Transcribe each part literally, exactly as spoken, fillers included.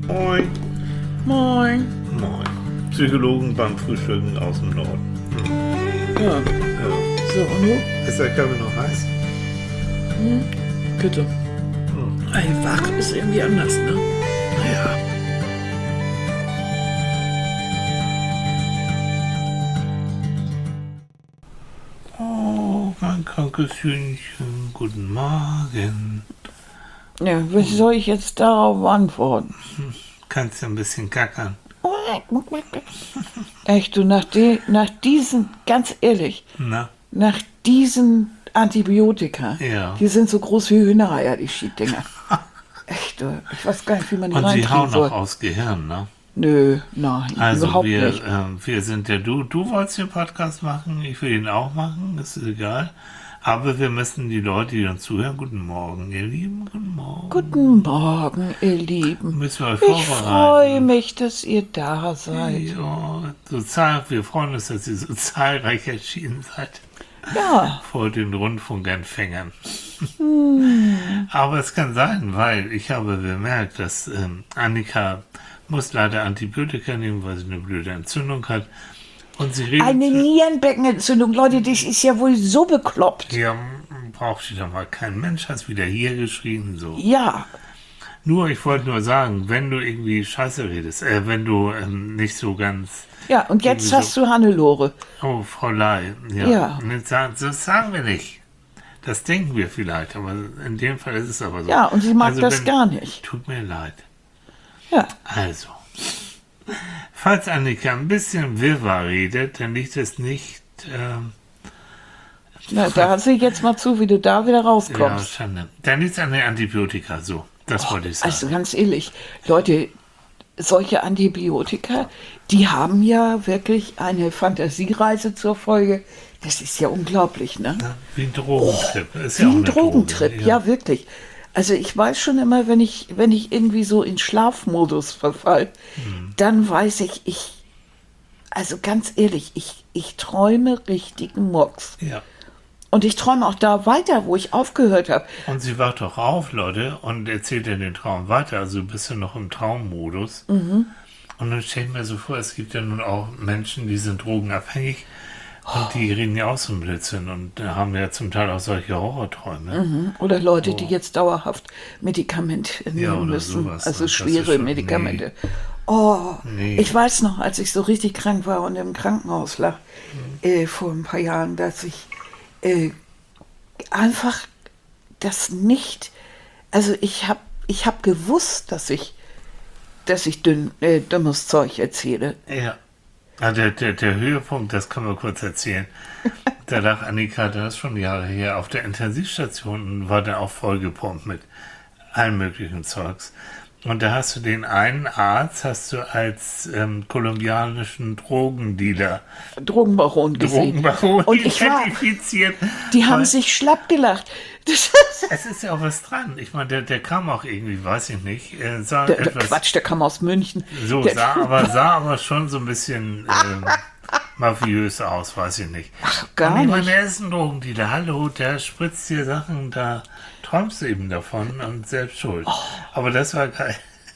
Moin. Moin. Moin. Psychologen beim Frühstücken aus dem Norden. Hm. Ja. Ja. So, und du? Ist der Kaffee noch heiß? Hm. Bitte. Hm. Ey, wach ist irgendwie anders, ne? Ja. Oh, mein krankes Hühnchen, guten Morgen. Ja, wie soll ich jetzt darauf antworten? Hm. Kannst du ein bisschen kackern? Echt, du, nach, de, nach diesen, ganz ehrlich, Na? nach diesen Antibiotika, Ja. die sind so groß wie Hühnereier, die Schieddinger. Echt, du, ich weiß gar nicht, wie man die Und sie reinkriegen hauen soll. noch aufs Gehirn, ne? Nö, nein, Also überhaupt wir, nicht. äh, wir sind ja, du, du wolltest den Podcast machen, ich will ihn auch machen, ist egal. Aber wir müssen die Leute, die uns zuhören, guten Morgen, ihr Lieben, guten Morgen. Guten Morgen, ihr Lieben. Müssen wir euch Ich vorbereiten. freue mich, dass ihr da seid. Ja, so zahl, wir freuen uns, dass ihr so zahlreich erschienen seid. Ja. Vor den Rundfunkempfängern. Hm. Aber es kann sein, weil ich habe bemerkt, dass ähm, Annika muss leider Antibiotika nehmen, weil sie eine blöde Entzündung hat. Und sie redet... Eine Nierenbeckenentzündung, Leute, das ist ja wohl so bekloppt. Ja, braucht sie doch mal. Kein Mensch hat wieder hier geschrien, so. Ja. Nur, ich wollte nur sagen, wenn du irgendwie Scheiße redest, äh, wenn du ähm, nicht so ganz... Ja, und jetzt irgendwie hast so, du Hannelore. Oh, Frau Ley, ja. Ja. Und jetzt sagen, das sagen wir nicht. Das denken wir vielleicht, aber in dem Fall ist es aber so. Ja, und sie mag Also das wenn, gar nicht. Tut mir leid. Ja. Also, falls Annika ein bisschen Wirrwarr redet, dann liegt es nicht... Ähm, Na, da sieh jetzt mal zu, wie du da wieder ja, rauskommst. Schande. Dann liegt es an der Antibiotika, so. Das Oh, wollte ich sagen. also ganz ehrlich, Leute, solche Antibiotika, die haben ja wirklich eine Fantasiereise zur Folge. Das ist ja unglaublich, ne? Ja, wie ein Drogentrip. Oh, ist wie ja auch ein eine Drogentrip, Droge, ja. ja wirklich. Also ich weiß schon immer, wenn ich, wenn ich irgendwie so in Schlafmodus verfall, hm. dann weiß ich, ich, also ganz ehrlich, ich, ich träume richtigen Murks. Ja. Und ich träume auch da weiter, wo ich aufgehört habe. Und sie wacht doch auf, Leute, und erzählt ja den Traum weiter. Also bist du noch im Traummodus. Mhm. Und dann stell ich mir so vor, es gibt ja nun auch Menschen, die sind drogenabhängig. Und die reden ja auch so ein Blödsinn und haben ja zum Teil auch solche Horrorträume. Mhm. Oder Leute, oh. die jetzt dauerhaft Medikamente nehmen ja, müssen. Sowas, also das schwere schon, Medikamente. Nee. Oh, nee. Ich weiß noch, als ich so richtig krank war und im Krankenhaus lag, mhm. äh, vor ein paar Jahren, dass ich äh, einfach das nicht, also ich habe ich hab gewusst, dass ich, dass ich dünn, äh, dummes Zeug erzähle. Ja. Ja, der, der, der Höhepunkt, das können wir kurz erzählen. Da lag Annika, das ist schon Jahre her, auf der Intensivstation und war da auch vollgepumpt mit allen möglichen Zeugs. Und da hast du den einen Arzt, hast du als ähm, kolumbianischen Drogendealer, Drogenbaron gesehen. Drogenbaron und ich war, identifiziert. Die haben sich schlapp gelacht. Es ist ja auch was dran. Ich meine, der, der kam auch irgendwie, weiß ich nicht. Äh, sah der, etwas, der Quatsch, der kam aus München. So, der, sah aber, sah aber schon so ein bisschen ähm, mafiös aus, weiß ich nicht. Ach, gar und ich meine, nicht. er ist ein Drogendealer. Hallo, der spritzt dir Sachen, da träumst du eben davon und selbst schuld. Oh. Aber das war geil.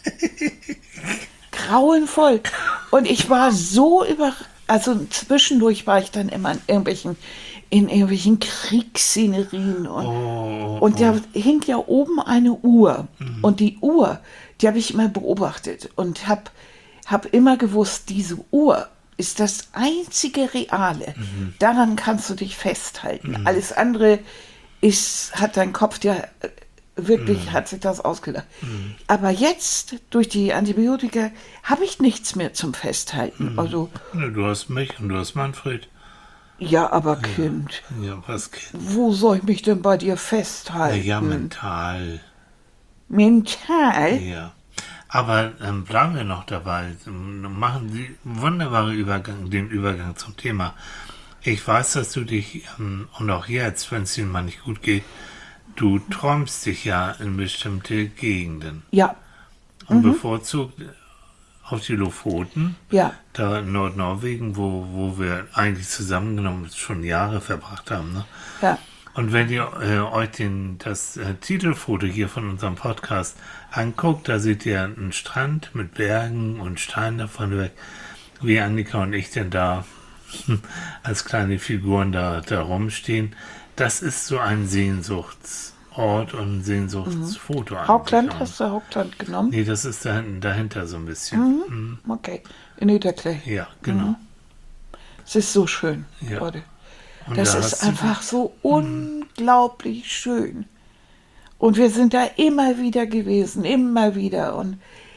Grauenvoll. Und ich war so über... Also zwischendurch war ich dann immer in irgendwelchen, in irgendwelchen Kriegsszenerien. Und, oh, und da oh. hing ja oben eine Uhr. Mhm. Und die Uhr, die habe ich immer beobachtet. Und habe hab immer gewusst, diese Uhr ist das einzige Reale. Mhm. Daran kannst du dich festhalten. Mhm. Alles andere ist, hat dein Kopf dir... Wirklich mm. hat sich das ausgedacht. Mm. Aber jetzt, durch die Antibiotika, habe ich nichts mehr zum Festhalten. Mm. Also, ja, du hast mich und du hast Manfred. Ja, aber Kind. Ja, ja, was Kind? Wo soll ich mich denn bei dir festhalten? Ja, ja mental. Mental? Ja. Aber ähm, bleiben wir noch dabei. Machen Sie wunderbare Übergang, den Übergang zum Thema. Ich weiß, dass du dich, ähm, und auch jetzt, wenn es Ihnen mal nicht gut geht, du träumst dich ja in bestimmte Gegenden. Ja. Und mhm. bevorzugt auf die Lofoten. Ja. Da in Nordnorwegen, wo, wo wir eigentlich zusammengenommen schon Jahre verbracht haben. Ne? Ja. Und wenn ihr äh, euch den, das äh, Titelfoto hier von unserem Podcast anguckt, da seht ihr einen Strand mit Bergen und Steinen davon weg, wie Annika und ich denn da als kleine Figuren da, da rumstehen. Das ist so ein Sehnsuchtsort und ein Sehnsuchtsfoto. Mhm. Hauptland, hast du Hauptland genommen? Nee, das ist dahinten, dahinter so ein bisschen. Mhm. Mhm. Okay, in Niederklee. Ja, genau. Mhm. Es ist so schön, ja. Leute. Und das da ist du einfach so unglaublich schön. Und wir sind da immer wieder gewesen, immer wieder. Und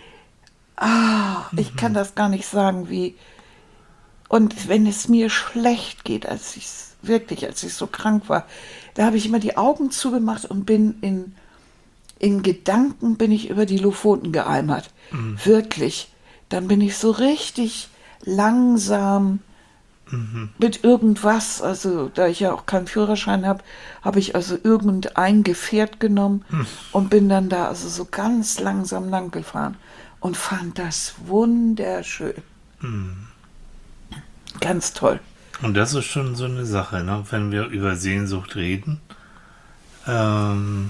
ah, ich kann das gar nicht sagen, wie. Und wenn es mir schlecht geht, als ich wirklich, als ich so krank war, da habe ich immer die Augen zugemacht und bin in, in Gedanken bin ich über die Lofoten geeimert. Mhm. Wirklich. Dann bin ich so richtig langsam mhm. mit irgendwas, also da ich ja auch keinen Führerschein habe, habe ich also irgendein Gefährt genommen mhm. und bin dann da also so ganz langsam lang gefahren und fand das wunderschön. Mhm. Ganz toll. Und das ist schon so eine Sache, ne? Wenn wir über Sehnsucht reden, ähm,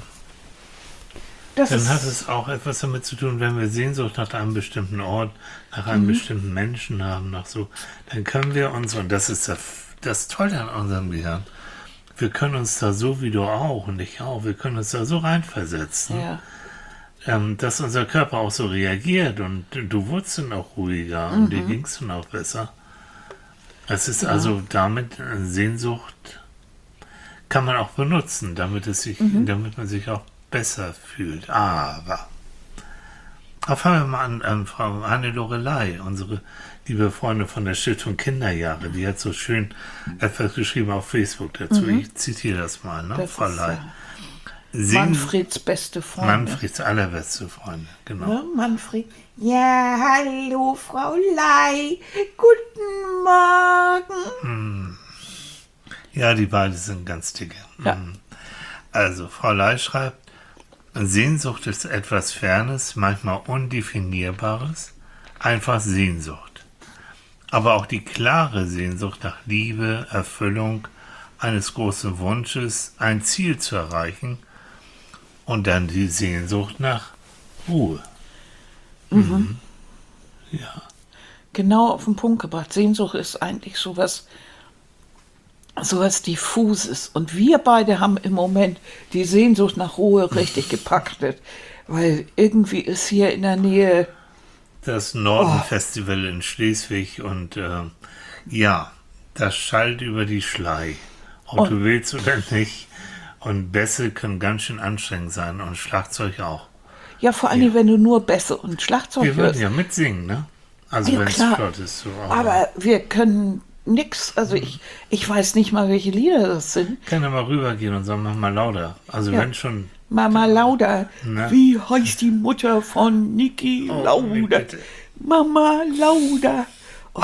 dann hat es auch etwas damit zu tun, wenn wir Sehnsucht nach einem bestimmten Ort, nach einem mhm. bestimmten Menschen haben, nach so, dann können wir uns, und das ist das, das Tolle an unserem Gehirn, wir können uns da so wie du auch und ich auch, wir können uns da so reinversetzen, ja. ähm, dass unser Körper auch so reagiert und du wurdest dann auch ruhiger mhm. und dir ging es dann auch besser. Es ist ja. also damit Sehnsucht kann man auch benutzen, damit es sich, mhm. damit man sich auch besser fühlt. Aber auch fangen wir mal an, an Frau Hannelore Ley, unsere liebe Freundin von der Stiftung Kinderjahre, die hat so schön etwas geschrieben auf Facebook dazu. Mhm. Ich zitiere das mal, ne, das Frau Ley. Sehn- Manfreds beste Freundin. Manfreds allerbeste Freundin, genau. Ja, Manfred. Ja, hallo, Frau Ley. Guten Morgen. Ja, die beiden sind ganz dicke. Ja. Also, Frau Ley schreibt, Sehnsucht ist etwas Fernes, manchmal Undefinierbares, einfach Sehnsucht. Aber auch die klare Sehnsucht nach Liebe, Erfüllung, eines großen Wunsches, ein Ziel zu erreichen und dann die Sehnsucht nach Ruhe. Mhm. Mhm. Ja. Genau auf den Punkt gebracht. Sehnsucht ist eigentlich sowas, sowas Diffuses. Und wir beide haben im Moment die Sehnsucht nach Ruhe richtig gepackt. Weil irgendwie ist hier in der Nähe das Norden-Festival oh. in Schleswig und äh, ja, das schallt über die Schlei. Ob und, du willst oder nicht. Und Bässe können ganz schön anstrengend sein und Schlagzeug auch. Ja, vor allem, ja. wenn du nur Bässe und Schlagzeug wir hörst. Wir würden ja mitsingen, ne? Also ja, wenn es flott ist. So auch. Aber wir können nix, also mhm. ich, ich weiß nicht mal, welche Lieder das sind. Ich kann ja mal rübergehen und sagen, mach mal lauter. Also ja. wenn schon... Mama Lauda. Na? Wie heißt die Mutter von Niki oh, Lauda? Nee, Mama Lauda. Oh,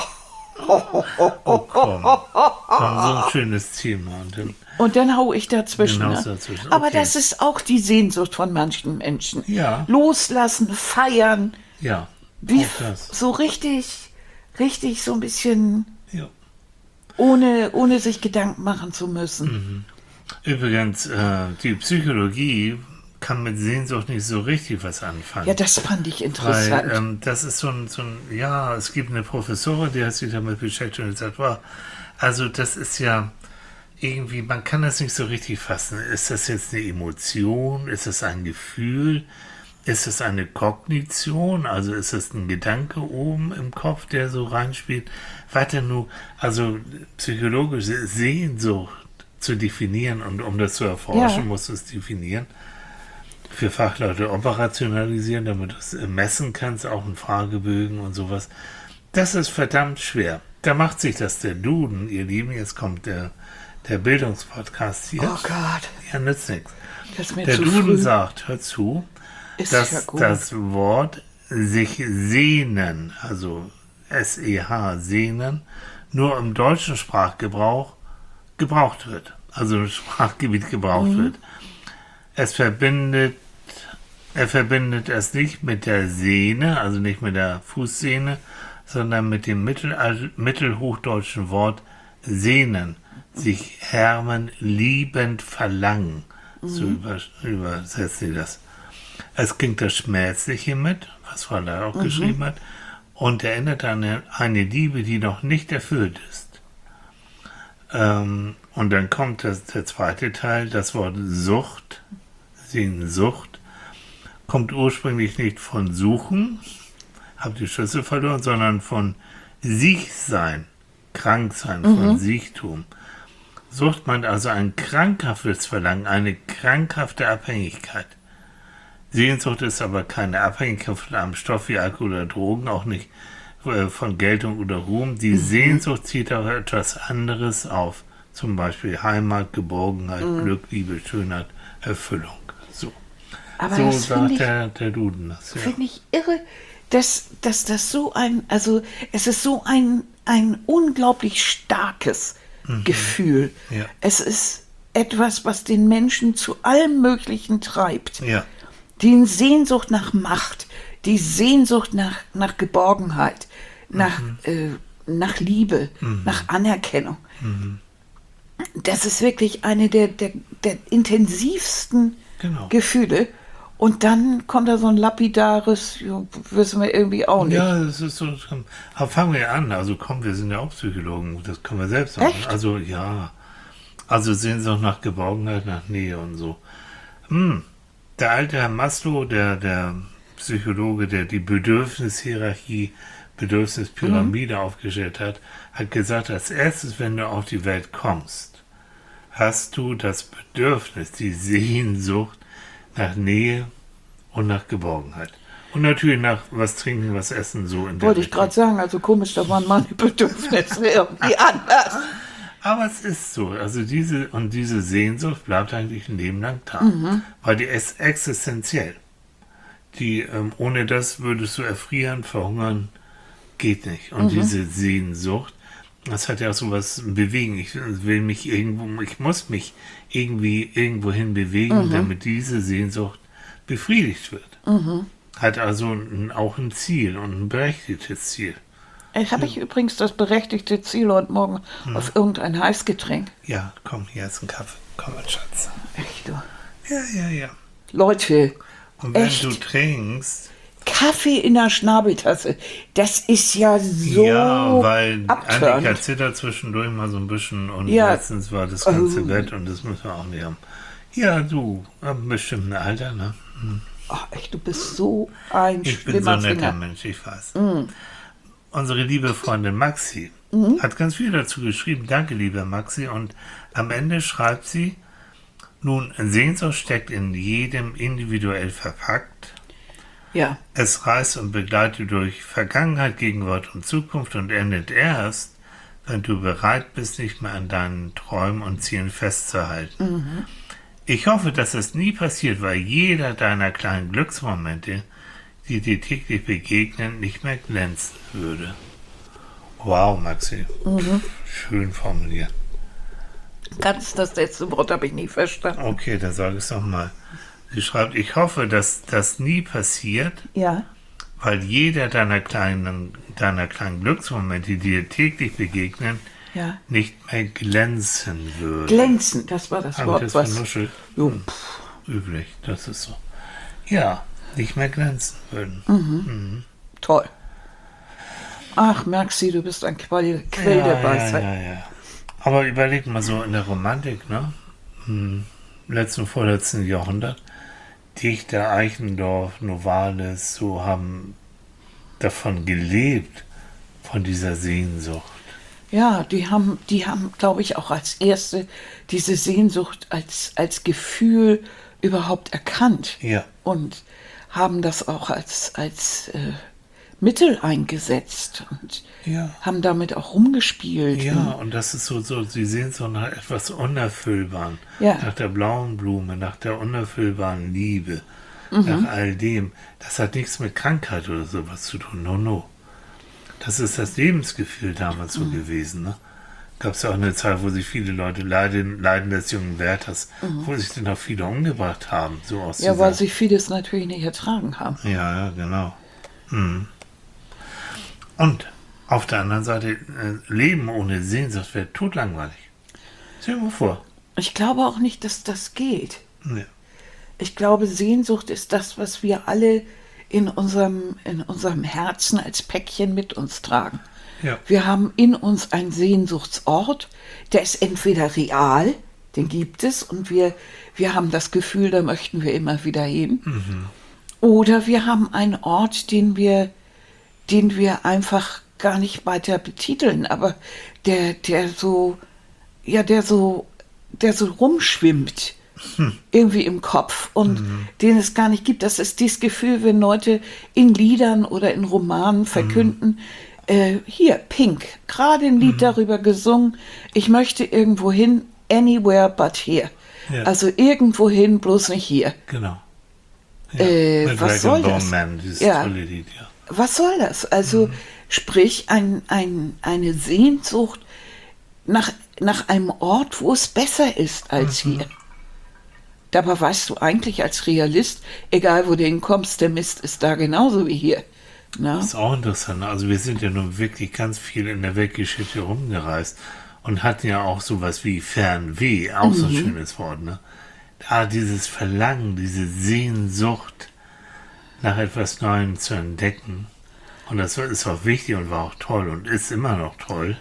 oh, oh, oh komm. komm. So ein schönes Thema. Und dann, und dann hau ich dazwischen. Genau Ne? dazwischen. Okay. Aber das ist auch die Sehnsucht von manchen Menschen. Ja. Loslassen, feiern. Ja. Wie so richtig, richtig so ein bisschen, ja. ohne, ohne sich Gedanken machen zu müssen. Mhm. Übrigens, äh, die Psychologie kann mit Sehnsucht nicht so richtig was anfangen. Ja, das fand ich interessant. Weil, ähm, das ist so ein, so ein, ja, es gibt eine Professorin, die hat sich damit beschäftigt und gesagt, wow, also das ist ja irgendwie, man kann das nicht so richtig fassen. Ist das jetzt eine Emotion? Ist das ein Gefühl? Ist es eine Kognition? Also ist es ein Gedanke oben im Kopf, der so reinspielt? Weiter nur, also psychologische Sehnsucht zu definieren und um das zu erforschen, ja. musst du es definieren. Für Fachleute operationalisieren, damit du es messen kannst, auch in Fragebögen und sowas. Das ist verdammt schwer. Da macht sich das der Duden, ihr Lieben, jetzt kommt der, der Bildungspodcast hier. Oh Gott. Ja, nützt nichts. Der Duden früh. sagt, hör zu, ist dass ja gut. das Wort sich sehnen, also S E H, sehnen, nur im deutschen Sprachgebrauch gebraucht wird. Also im Sprachgebiet gebraucht mhm. wird. Es verbindet, er verbindet es nicht mit der Sehne, also nicht mit der Fußsehne, sondern mit dem Mittel, mittelhochdeutschen Wort sehnen, sich härmen, liebend verlangen. So über, übersetzt sie das. Es klingt das Schmerzliche mit, was Frau Leih auch mhm. geschrieben hat, und erinnert an eine, eine Liebe, die noch nicht erfüllt ist. Ähm, und dann kommt das, der zweite Teil, das Wort Sucht, Sehnsucht, kommt ursprünglich nicht von Suchen, hab die Schlüssel verloren, sondern von Siechsein, Kranksein, mhm. von Siechtum. Sucht meint also ein krankhaftes Verlangen, eine krankhafte Abhängigkeit. Sehnsucht ist aber keine Abhängigkeit von einem Stoff wie Alkohol oder Drogen, auch nicht äh, von Geltung oder Ruhm. Die mhm. Sehnsucht zieht auf etwas anderes auf, zum Beispiel Heimat, Geborgenheit, mhm. Glück, Liebe, Schönheit, Erfüllung. So, aber so das sagt ich, der, der Duden das. Ja. Finde ich irre, dass, dass das so ein, also es ist so ein, ein unglaublich starkes Mhm. Gefühl. Ja. Es ist etwas, was den Menschen zu allem Möglichen treibt. Ja. Die Sehnsucht nach Macht, die Sehnsucht nach, nach Geborgenheit, nach, mhm. äh, nach Liebe, mhm. nach Anerkennung. Mhm. Das ist wirklich eine der, der, der intensivsten genau. Gefühle. Und dann kommt da so ein lapidares, ja, wissen wir irgendwie auch nicht. Ja, das ist so. Aber fangen wir an. Also komm, wir sind ja auch Psychologen. Das können wir selbst machen. Echt? Also ja. Also Sehnsucht nach Geborgenheit, nach Nähe und so. Hm. Der alte Herr Maslow, der, der Psychologe, der die Bedürfnishierarchie, Bedürfnispyramide mhm. aufgestellt hat, hat gesagt, als erstes, wenn du auf die Welt kommst, hast du das Bedürfnis, die Sehnsucht nach Nähe und nach Geborgenheit. Und natürlich nach was trinken, was essen, so in der Wollte ich gerade sagen, also komisch, da waren meine Bedürfnisse irgendwie anders. Aber es ist so, also diese, und diese Sehnsucht bleibt eigentlich ein Leben lang da, mhm. weil die ist existenziell. Die, ähm, ohne das würdest du erfrieren, verhungern, geht nicht. Und mhm. diese Sehnsucht, das hat ja auch so was bewegen. Ich will mich irgendwo, ich muss mich irgendwie irgendwo hin bewegen, mhm. damit diese Sehnsucht befriedigt wird. Mhm. Hat also ein, auch ein Ziel und ein berechtigtes Ziel. Ich habe ich übrigens das berechtigte Ziel heute Morgen mhm. auf irgendein Heißgetränk. Ja, komm, hier ist ein Kaffee. Komm, mein Schatz. Echt, du? Ja, ja, ja. Leute, und wenn echt? du trinkst... Kaffee in der Schnabeltasse, das ist ja so Ja, weil abtörend. Annika zittert zwischendurch mal so ein bisschen und ja. letztens war das ganze oh. Bett und das müssen wir auch nicht haben. Ja, du, ab einem bestimmten Alter, ne? Hm. Ach, echt, du bist so ein Ich bin so schlimmer ein netter Finger. Mensch, ich weiß. Mm. Unsere liebe Freundin Maxi Mhm. hat ganz viel dazu geschrieben. Danke, liebe Maxi. Und am Ende schreibt sie, nun, Sehnsucht steckt in jedem individuell verpackt. Ja. Es reist und begleitet durch Vergangenheit, Gegenwart und Zukunft und endet erst, wenn du bereit bist, nicht mehr an deinen Träumen und Zielen festzuhalten. Mhm. Ich hoffe, dass es nie passiert, weil jeder deiner kleinen Glücksmomente, die dir täglich begegnen, nicht mehr glänzen würde. Wow, Maxi. Mhm. Schön formuliert. Ganz das letzte Wort habe ich nie verstanden. Okay, dann sage ich es nochmal. Sie schreibt, ich hoffe, dass das nie passiert, Ja. weil jeder deiner kleinen, deiner kleinen Glücksmomente, die dir täglich begegnen, Ja. nicht mehr glänzen würde. Glänzen, das war das Hab Wort, ich das was vernuschelt? jo, Hm. Üblich, das ist so. Ja, nicht mehr glänzen würden. Mhm. Mhm. Toll. Ach, Maxi, du bist ein Quell, Quell ja, der Weisheit. Ja, ja, ja. Aber überleg mal so in der Romantik, ne? Im letzten, vorletzten Jahrhundert, Dichter, Eichendorff, Novalis, so haben davon gelebt, von dieser Sehnsucht. Ja, die haben, die haben, glaube ich, auch als erste diese Sehnsucht als, als Gefühl überhaupt erkannt. Ja. Und haben das auch als, als äh, Mittel eingesetzt und ja. haben damit auch rumgespielt. Ja, und das ist so, so sie sehen so nach etwas Unerfüllbaren, ja. nach der blauen Blume, nach der unerfüllbaren Liebe, mhm. nach all dem. Das hat nichts mit Krankheit oder sowas zu tun, no, no. Das ist das Lebensgefühl damals so mhm. gewesen, ne? Gab es ja auch eine Zeit, wo sich viele Leute leiden, Leiden des jungen Werthers, mhm. wo sich dann auch viele umgebracht haben. So aus ja, dieser... weil sie vieles natürlich nicht ertragen haben. Ja, ja, genau. Mhm. Und auf der anderen Seite, äh, Leben ohne Sehnsucht wäre totlangweilig. Stell dir mal vor. Ich glaube auch nicht, dass das geht. Nee. Ich glaube, Sehnsucht ist das, was wir alle in unserem, in unserem Herzen als Päckchen mit uns tragen. Ja. Wir haben in uns einen Sehnsuchtsort, der ist entweder real, den gibt es, und wir, wir haben das Gefühl, da möchten wir immer wieder hin. Mhm. Oder wir haben einen Ort, den wir, den wir einfach gar nicht weiter betiteln, aber der, der so, ja, der so, der so rumschwimmt. Hm. Irgendwie im Kopf und mhm. den es gar nicht gibt. Das ist dieses Gefühl, wenn Leute in Liedern oder in Romanen verkünden, mhm. äh, hier, Pink, gerade ein Lied mhm. darüber gesungen, ich möchte irgendwo hin, anywhere but here. Ja. Also irgendwo hin, bloß nicht hier. Genau. Ja. Äh, was soll das? Man, dieses ja. tolle Lied, ja. Was soll das? Also mhm. sprich ein, ein, eine Sehnsucht nach, nach einem Ort, wo es besser ist als mhm. hier. Dabei weißt du eigentlich als Realist, egal wo du hinkommst, der Mist ist da genauso wie hier. Na? Das ist auch interessant. Also wir sind ja nun wirklich ganz viel in der Weltgeschichte rumgereist und hatten ja auch sowas wie Fernweh, auch mhm. so ein schönes Wort. Ne? Da dieses Verlangen, diese Sehnsucht nach etwas Neuem zu entdecken. Und das ist auch wichtig und war auch toll und ist immer noch toll.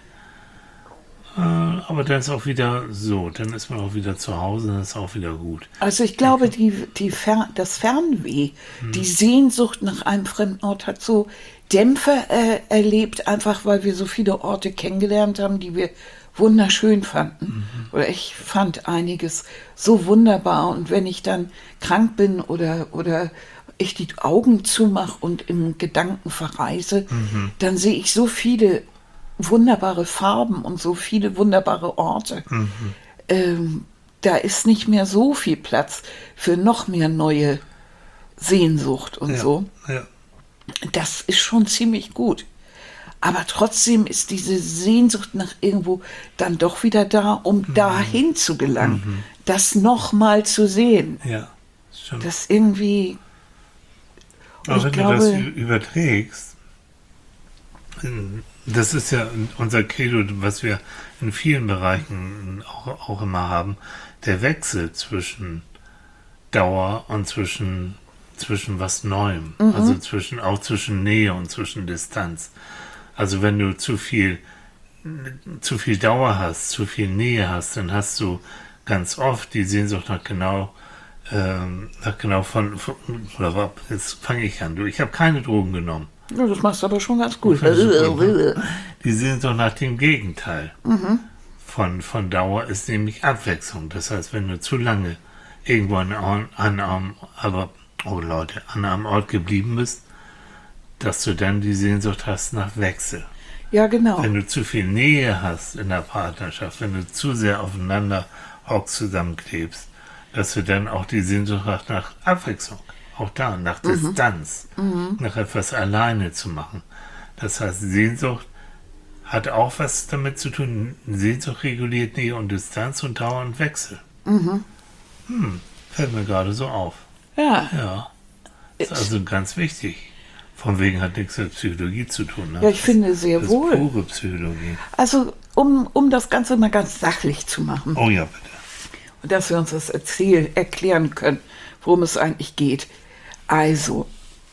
Aber dann ist auch wieder so, dann ist man auch wieder zu Hause, dann ist auch wieder gut. Also ich glaube, die, die Fer- das Fernweh, hm. die Sehnsucht nach einem fremden Ort hat so Dämpfe äh, erlebt, einfach weil wir so viele Orte kennengelernt haben, die wir wunderschön fanden. Mhm. Oder ich fand einiges so wunderbar. Und wenn ich dann krank bin oder, oder ich die Augen zumache und im Gedanken verreise, mhm. dann sehe ich so viele wunderbare Farben und so viele wunderbare Orte. Mhm. Ähm, da ist nicht mehr so viel Platz für noch mehr neue Sehnsucht und ja, so. Ja. Das ist schon ziemlich gut. Aber trotzdem ist diese Sehnsucht nach irgendwo dann doch wieder da, um mhm. dahin zu gelangen. Mhm. Das nochmal zu sehen. Ja, stimmt. Das irgendwie... Aber wenn glaube, du das überträgst, das ist ja unser Credo, was wir in vielen Bereichen auch, auch immer haben, der Wechsel zwischen Dauer und zwischen, zwischen was Neuem, mhm. also zwischen, auch zwischen Nähe und zwischen Distanz. Also wenn du zu viel, zu viel Dauer hast, zu viel Nähe hast, dann hast du ganz oft die Sehnsucht nach genau, ähm, nach genau von, von oder jetzt fange ich an, du, ich habe keine Drogen genommen. Ja, das machst du aber schon ganz gut. Die Sehnsucht nach dem Gegenteil mhm. von, von Dauer ist nämlich Abwechslung. Das heißt, wenn du zu lange irgendwo an, an einem, aber, oh Leute, an einem Ort geblieben bist, dass du dann die Sehnsucht hast nach Wechsel. Ja, genau. Wenn du zu viel Nähe hast in der Partnerschaft, wenn du zu sehr aufeinander hockst, zusammenklebst, dass du dann auch die Sehnsucht hast nach Abwechslung. Auch da, nach mhm. Distanz, mhm. nach etwas alleine zu machen. Das heißt, Sehnsucht hat auch was damit zu tun. Sehnsucht reguliert Nähe und Distanz und Dauer und Wechsel. Mhm. Hm, fällt mir gerade so auf. Ja. Ja. Das ist also ganz wichtig. Von wegen hat nichts mit Psychologie zu tun. Ne? Ja, ich finde sehr das wohl. Das ist pure Psychologie. Also, um, um das Ganze mal ganz sachlich zu machen. Oh ja, bitte. Und dass wir uns das erzählen, erklären können, worum es eigentlich geht. Also,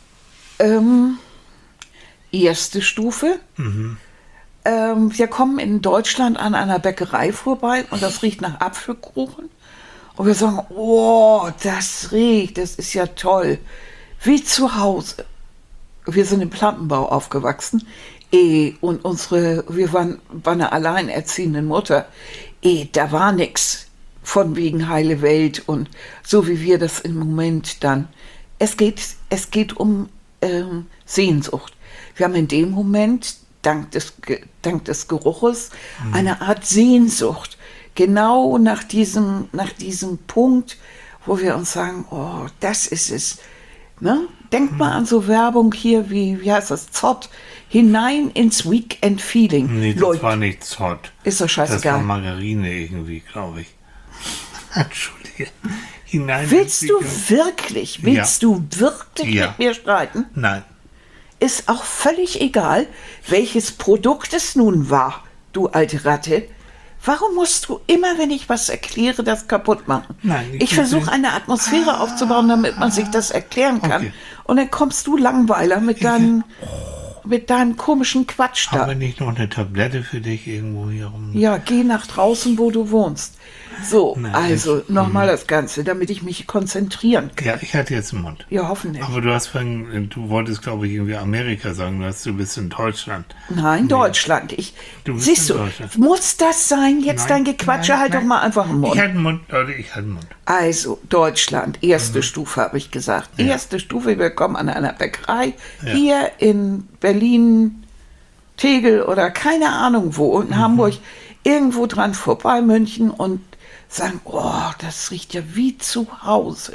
ähm, erste Stufe. Mhm. Ähm, wir kommen in Deutschland an einer Bäckerei vorbei und das riecht nach Apfelkuchen. Und wir sagen, oh, das riecht, das ist ja toll. Wie zu Hause. Wir sind im Plattenbau aufgewachsen. Eh, und unsere, wir waren bei einer alleinerziehenden Mutter. Eh, da war nix von wegen heile Welt und so wie wir das im Moment dann. Es geht, es geht um ähm, Sehnsucht. Wir haben in dem Moment, dank des, dank des Geruches, mhm. eine Art Sehnsucht. Genau nach diesem, nach diesem Punkt, wo wir uns sagen, oh, das ist es. Ne? Denkt mhm. mal an so Werbung hier, wie, wie heißt das, Zott, hinein ins Weekend Feeling. Nee, das Leute, war nicht Zott. Ist doch scheißegal. Das war Margarine irgendwie, glaube ich. Entschuldige. Hinein willst du wirklich, willst ja. du wirklich ja. mit mir streiten? Nein. Ist auch völlig egal, welches Produkt es nun war, du alte Ratte. Warum musst du immer, wenn ich was erkläre, das kaputt machen? Nein, ich ich versuche eine Atmosphäre aufzubauen, damit man sich das erklären kann. Okay. Und dann kommst du Langweiler mit deinen, mit deinem komischen Quatsch da. Haben wir nicht noch eine Tablette für dich irgendwo hier rum? Ja, geh nach draußen, wo du wohnst. So, Nein, also ich- nochmal das Ganze, damit ich mich konzentrieren kann. Ja, ich hatte jetzt im Mund. Ja, hoffentlich. Aber du hast vorhin, du wolltest, glaube ich, irgendwie Amerika sagen, du, hast, du bist in Deutschland. Nein, Deutschland. Ich, Du bist siehst in du, Deutschland. muss das sein? Jetzt dein Gequatsche, nein, halt nein. doch mal einfach den Mund. Ich hatte den Mund, Leute, ich hatte den Mund. Also, Deutschland, erste Stufe, habe ich gesagt. Ja. Erste Stufe, wir kommen an einer Bäckerei Ja. hier in Berlin, Tegel oder keine Ahnung wo, in Hamburg, irgendwo dran vorbei, München, und sagen, oh, das riecht ja wie zu Hause.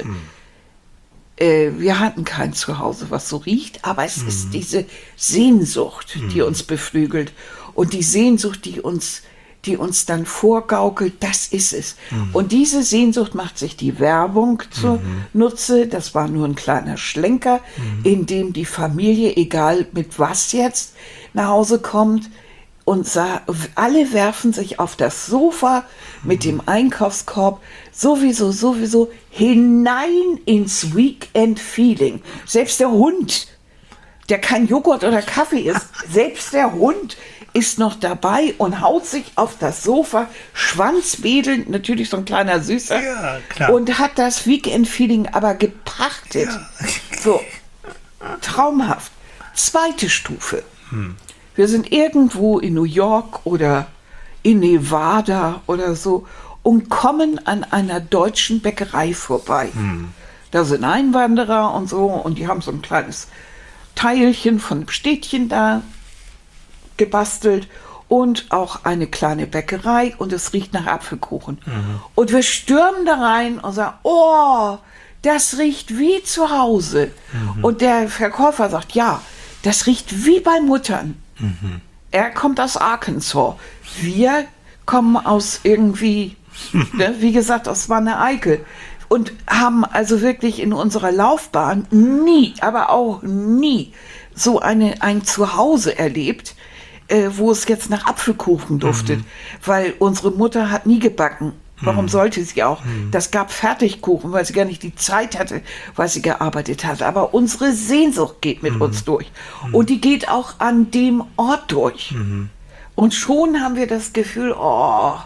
Äh, wir hatten kein Zuhause, was so riecht, aber es ist diese Sehnsucht, die uns beflügelt, und die Sehnsucht, die uns, die uns dann vorgaukelt, das ist es. Und diese Sehnsucht macht sich die Werbung zunutze. Das war nur ein kleiner Schlenker, in dem die Familie, egal mit was jetzt, nach Hause kommt, und sah, alle werfen sich auf das Sofa mit dem Einkaufskorb sowieso, sowieso hinein ins Weekend-Feeling. Selbst der Hund, der kein Joghurt oder Kaffee isst, selbst der Hund ist noch dabei und haut sich auf das Sofa, schwanzwedelnd, natürlich so ein kleiner Süßer, Ja, klar. und hat das Weekend-Feeling aber gepachtet. So, traumhaft. Zweite Stufe. Wir sind irgendwo in New York oder in Nevada oder so und kommen an einer deutschen Bäckerei vorbei. Da sind Einwanderer und so, und die haben so ein kleines Teilchen von einem Städtchen da gebastelt und auch eine kleine Bäckerei, und es riecht nach Apfelkuchen. Und wir stürmen da rein und sagen, oh, das riecht wie zu Hause. Und der Verkäufer sagt, ja, das riecht wie bei Muttern. Er kommt aus Arkansas. Wir kommen aus irgendwie, ne, wie gesagt, aus Wanne-Eickel. Und haben also wirklich in unserer Laufbahn nie, aber auch nie so eine, ein Zuhause erlebt, äh, wo es jetzt nach Apfelkuchen duftet. Weil unsere Mutter hat nie gebacken. Warum sollte sie auch? Das gab Fertigkuchen, weil sie gar nicht die Zeit hatte, weil sie gearbeitet hat. Aber unsere Sehnsucht geht mit uns durch. Und die geht auch an dem Ort durch. Und schon haben wir das Gefühl, oh,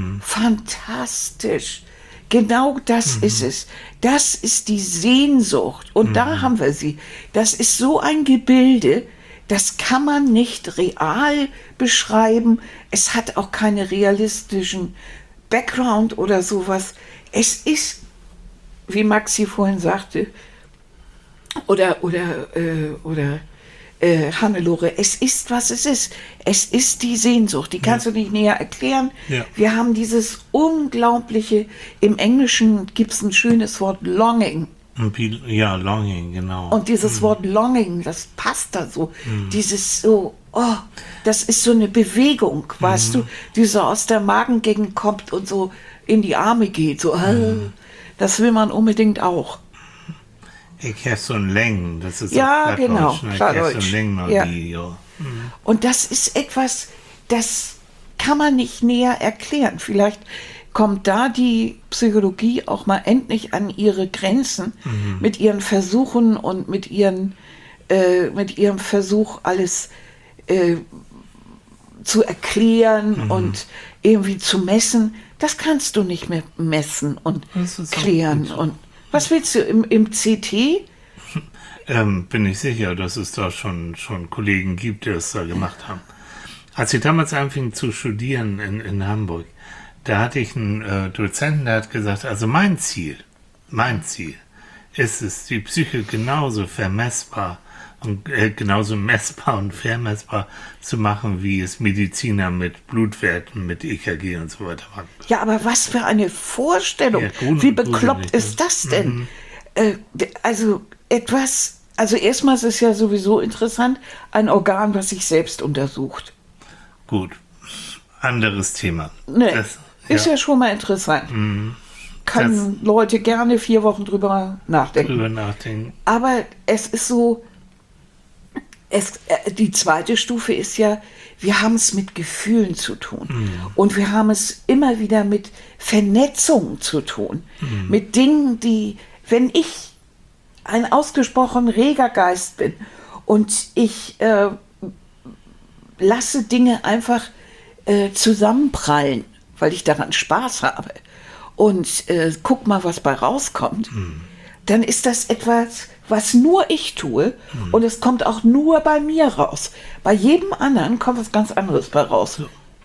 fantastisch. Genau das ist es. Das ist die Sehnsucht. Und da haben wir sie. Das ist so ein Gebilde, das kann man nicht real beschreiben. Es hat auch keine realistischen Background oder sowas. Es ist, wie Maxi vorhin sagte, oder, oder, äh, oder äh, Hannelore, es ist, was es ist. Es ist die Sehnsucht, die kannst du nicht näher erklären. Ja. Wir haben dieses unglaubliche, im Englischen gibt es ein schönes Wort, Longing. Und wie- Ja, Longing, genau. Und dieses Wort Longing, das passt da so. Dieses so, oh, das ist so eine Bewegung, weißt du, die so aus der Magengegend kommt und so in die Arme geht. So, äh, das will man unbedingt auch. Ich habe so ein Längen, das ist Ja, auch Plattdeutsch, genau, ne? Ich habe so Plattdeutsch. ein Längen noch Ja. die, ja. Und das ist etwas, das kann man nicht näher erklären. Vielleicht kommt da die Psychologie auch mal endlich an ihre Grenzen mit ihren Versuchen und mit ihren äh, mit ihrem Versuch, alles äh, zu erklären und irgendwie zu messen. Das kannst du nicht mehr messen und Das ist auch klären. gut so. Und was willst du im, im C T? Ähm, bin ich sicher, dass es da schon, schon Kollegen gibt, die das da gemacht haben. Als ich damals anfing zu studieren in, in Hamburg, da hatte ich einen äh, Dozenten, der hat gesagt, also mein Ziel, mein Ziel ist es, die Psyche genauso vermessbar und äh, genauso messbar und vermessbar zu machen, wie es Mediziner mit Blutwerten, mit E K G und so weiter machen. Ja, aber was für eine Vorstellung. Ja, grusel- Wie bekloppt gruselig, ist das denn? Äh, also etwas, also erstmal ist es ja sowieso interessant, ein Organ, was sich selbst untersucht. Gut, anderes Thema. Ne, Das- ist ja. ja schon mal interessant. Können Leute gerne vier Wochen drüber nachdenken. Drüber nachdenken. Aber es ist so, es, äh, die zweite Stufe ist ja, wir haben es mit Gefühlen zu tun. Mhm. Und wir haben es immer wieder mit Vernetzung zu tun. Mhm. Mit Dingen, die, wenn ich ein ausgesprochen reger Geist bin und ich äh, lasse Dinge einfach äh, zusammenprallen, weil ich daran Spaß habe und äh, guck mal, was bei rauskommt, mhm. dann ist das etwas, was nur ich tue mhm. und es kommt auch nur bei mir raus. Bei jedem anderen kommt was ganz anderes bei raus.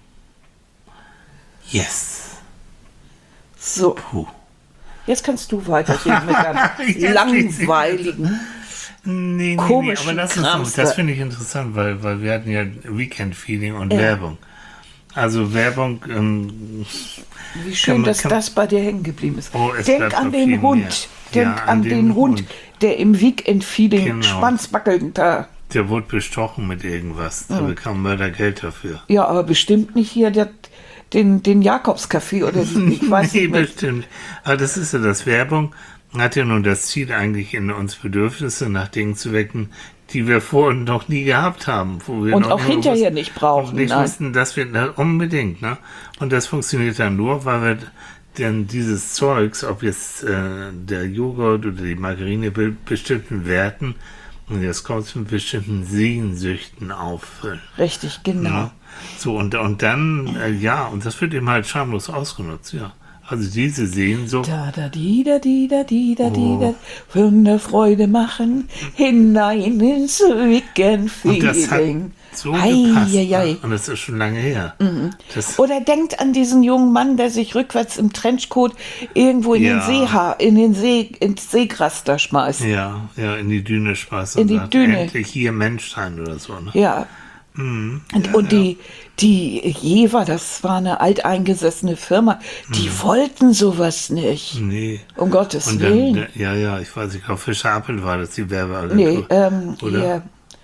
Yes. So. Puh. Jetzt kannst du weitergehen mit deinem langweiligen, nee, nee, komischen nee, aber das, ist, das finde ich interessant, weil, weil wir hatten ja Weekend-Feeling und ja. Werbung. Also Werbung... Ähm, Wie schön, man, dass kann, das bei dir hängen geblieben ist. Oh, Denk an den Hund. Mehr. Denk ja, an, an den, den Hund, Hund, der im Weekend-Feeling genau. Schwanzwackelnd da... Der wurde bestochen mit irgendwas. Da ja. bekam Mörder Geld dafür. Ja, aber bestimmt nicht hier der... Den, den Jakobscafé oder so, ich weiß nee, nicht mehr. Bestimmt. Aber das ist ja das, Werbung hat ja nun das Ziel, eigentlich in uns Bedürfnisse nach Dingen zu wecken, die wir vorher noch nie gehabt haben. Wo wir und noch auch hinterher nicht brauchen. Und nicht wussten, dass wir na, unbedingt. Ne? Und das funktioniert dann nur, weil wir denn dieses Zeugs, ob jetzt äh, der Joghurt oder die Margarine be bestimmten Werten und jetzt kommt es mit bestimmten Sehnsüchten auffüllen. Richtig, genau. Ja? So, und, und dann, äh, ja, und das wird eben halt schamlos ausgenutzt, ja. Also diese Sehnsucht. Da, da, di, da, di, da, di, da, di, da, von der Freude machen, hinein ins Weekend-Feeling. Und das hat so ei, gepasst. Ei, ei. Und das ist schon lange her. Mhm. Oder denkt an diesen jungen Mann, der sich rückwärts im Trenchcoat irgendwo in ja. den Seeha, in den See, ins Seegras da schmeißt. Ja, ja, in die Düne schmeißt. In die sagt, Düne. Endlich hier Menschsein oder so, ne? Ja. Mhm. Und, ja, und ja. die, die Jever, das war eine alteingesessene Firma, die mhm. wollten sowas nicht. Nee. Um Gottes und Willen. Dann, ja, ja, ich weiß nicht, ich glaube, Fischer Appel war das, die Werbeagentur. Nee, ähm, oder? Ja,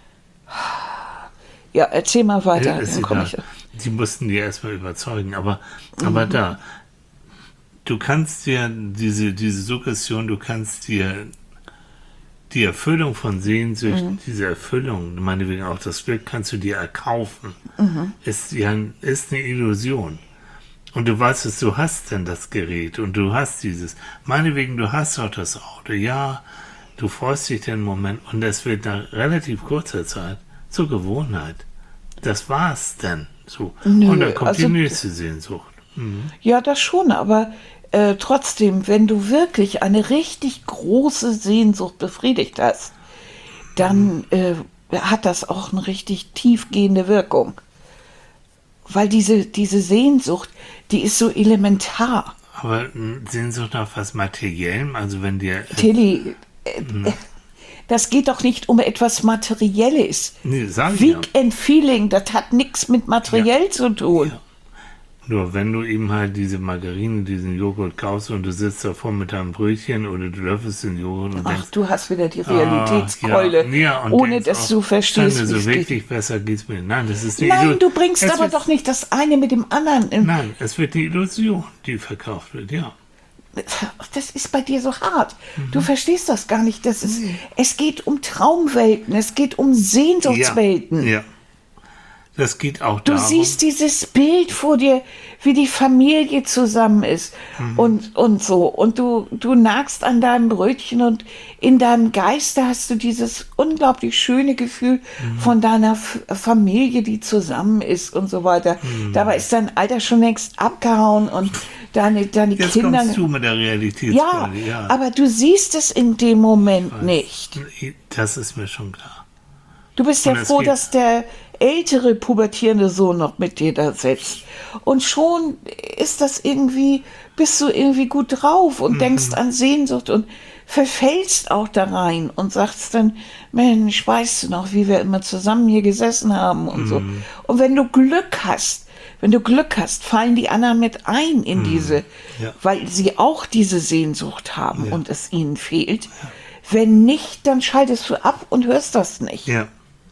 ja, erzähl mal weiter. Ja, Dann komm ich. Die mussten die erstmal überzeugen, aber, mhm. aber da, du kannst dir diese, diese Suggestion, du kannst dir die Erfüllung von Sehnsucht, mhm. diese Erfüllung, meinetwegen auch das Glück, kannst du dir erkaufen. Mhm. Ist ja ist eine Illusion. Und du weißt es, du hast denn das Gerät und du hast dieses, meinetwegen, du hast auch das Auto, ja, du freust dich den Moment und es wird nach relativ kurzer Zeit zur Gewohnheit. Das war's dann so. Nö, und dann kommt also, die nächste Sehnsucht. Mhm. Ja, das schon, aber Äh, trotzdem, wenn du wirklich eine richtig große Sehnsucht befriedigt hast, dann äh, hat das auch eine richtig tiefgehende Wirkung. Weil diese, diese Sehnsucht, die ist so elementar. Aber Sehnsucht nach was Materiellem? Also wenn dir... Äh, Tilly, äh, äh, das geht doch nicht um etwas Materielles. Nee, sag ich Weekend-Feeling, das hat nichts mit materiell ja. zu tun. Ja. Nur wenn du eben halt diese Margarine, diesen Joghurt kaufst und du sitzt davor mit deinem Brötchen oder du löffelst den Joghurt und Ach, denkst... du hast wieder die Realitätskeule, ah, ja, ja, ohne dass du verstehst, wie so es wirklich geht. Besser geht's mir. Nein, das ist die Nein, Illusion. du bringst es aber wird, doch nicht das eine mit dem anderen. In nein, es wird die Illusion, die verkauft wird, ja. Das ist bei dir so hart. Mhm. Du verstehst das gar nicht. Das ist, mhm. Es geht um Traumwelten, es geht um Sehnsuchtswelten. Ja, ja. Das geht auch du darum. Du siehst dieses Bild vor dir, wie die Familie zusammen ist mhm. und, und so. Und du, du nagst an deinem Brötchen und in deinem Geiste hast du dieses unglaublich schöne Gefühl mhm. von deiner F Familie, die zusammen ist und so weiter. Mhm. Dabei ist dein Alter schon längst abgehauen und deine, deine Jetzt Kinder... Jetzt kommst du mit der Realität. Ja, ja, aber du siehst es in dem Moment nicht. Das ist mir schon klar. Du bist ja froh, dass der ältere pubertierende Sohn noch mit dir da sitzt. Und schon ist das irgendwie, bist du irgendwie gut drauf und mhm. denkst an Sehnsucht und verfällst auch da rein und sagst dann, Mensch, weißt du noch, wie wir immer zusammen hier gesessen haben und mhm. so. Und wenn du Glück hast, wenn du Glück hast, fallen die anderen mit ein in mhm. diese, ja. weil sie auch diese Sehnsucht haben ja. und es ihnen fehlt. Ja. Wenn nicht, dann schaltest du ab und hörst das nicht. Ja.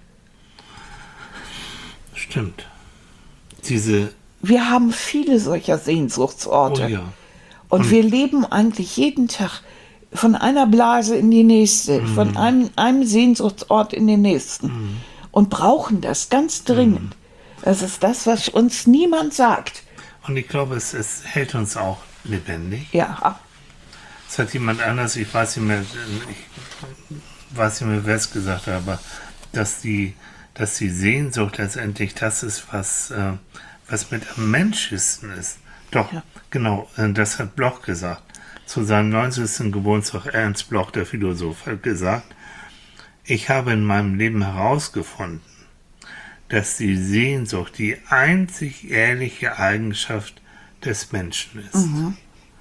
Stimmt. Diese. Wir haben viele solcher Sehnsuchtsorte. Oh ja. Und, und wir leben eigentlich jeden Tag von einer Blase in die nächste, mhm. von einem, einem Sehnsuchtsort in den nächsten. Mhm. und brauchen das ganz dringend. Das ist das, was uns niemand sagt. Und ich glaube, es, es hält uns auch lebendig. Ja. Es hat jemand anders, ich weiß nicht mehr, ich weiß nicht mehr, wer es gesagt hat, aber dass die, dass die Sehnsucht letztendlich das ist, was, äh, was mit am menschlichsten ist. Doch, ja. Genau, äh, das hat Bloch gesagt. Zu seinem neunzigsten Geburtstag, Ernst Bloch, der Philosoph, hat gesagt, ich habe in meinem Leben herausgefunden, dass die Sehnsucht die einzig ehrliche Eigenschaft des Menschen ist. Mhm.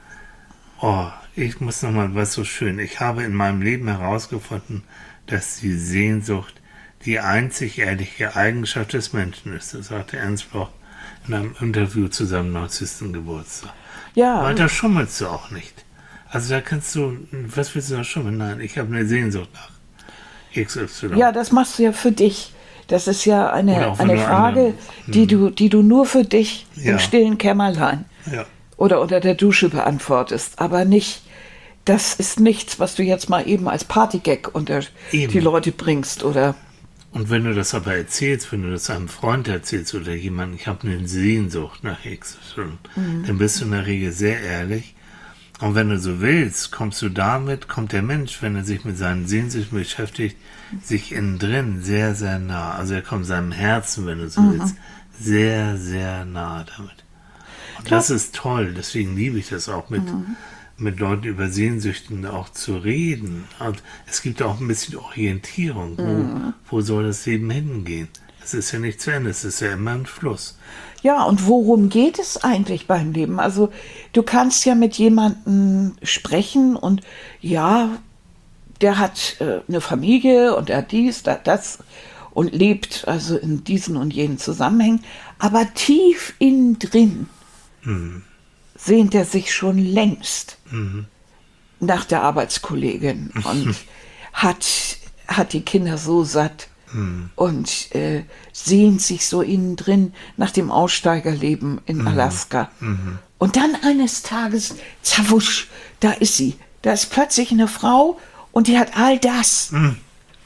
Oh, ich muss nochmal, was so schön. Ich habe in meinem Leben herausgefunden, dass die Sehnsucht die einzig ehrliche Eigenschaft des Menschen ist. Das sagte Ernst Bloch in einem Interview zu seinem neunzigsten Geburtstag. Ja. Weil da schummelst du auch nicht. Also da kannst du, was willst du da schummeln? Nein, ich habe eine Sehnsucht nach X Y. Ja, das machst du ja für dich. Das ist ja eine, eine Frage, anderen, die, du, die du nur für dich ja. im stillen Kämmerlein ja. oder unter der Dusche beantwortest. Aber nicht, das ist nichts, was du jetzt mal eben als Partygag unter eben. die Leute bringst. Oder Und wenn du das aber erzählst, wenn du das einem Freund erzählst oder jemandem, ich habe eine Sehnsucht nach X Y, mhm. dann bist du in der Regel sehr ehrlich. Und wenn du so willst, kommst du damit, kommt der Mensch, wenn er sich mit seinen Sehnsüchten beschäftigt, sich innen drin sehr, sehr nah. Also er kommt seinem Herzen, wenn du so mhm. willst, sehr, sehr nah damit. Und Klar. das ist toll, deswegen liebe ich das auch mit, mhm. mit Leuten über Sehnsüchten auch zu reden. Und es gibt auch ein bisschen Orientierung, wo, mhm. wo soll das Leben hingehen. Es ist ja nicht zu Ende, es ist ja immer ein Fluss. Ja, und worum geht es eigentlich beim Leben? Also du kannst ja mit jemandem sprechen und ja, der hat äh, eine Familie und er hat dies, der hat das und lebt also in diesen und jenen Zusammenhängen. Aber tief innen drin mhm. sehnt er sich schon längst mhm. nach der Arbeitskollegin und hat, hat die Kinder so satt. Hm. Und äh, sehnt sich so innen drin nach dem Aussteigerleben in mhm. Alaska. Mhm. Und dann eines Tages, zawusch, da ist sie. Da ist plötzlich eine Frau und die hat all das. Mhm.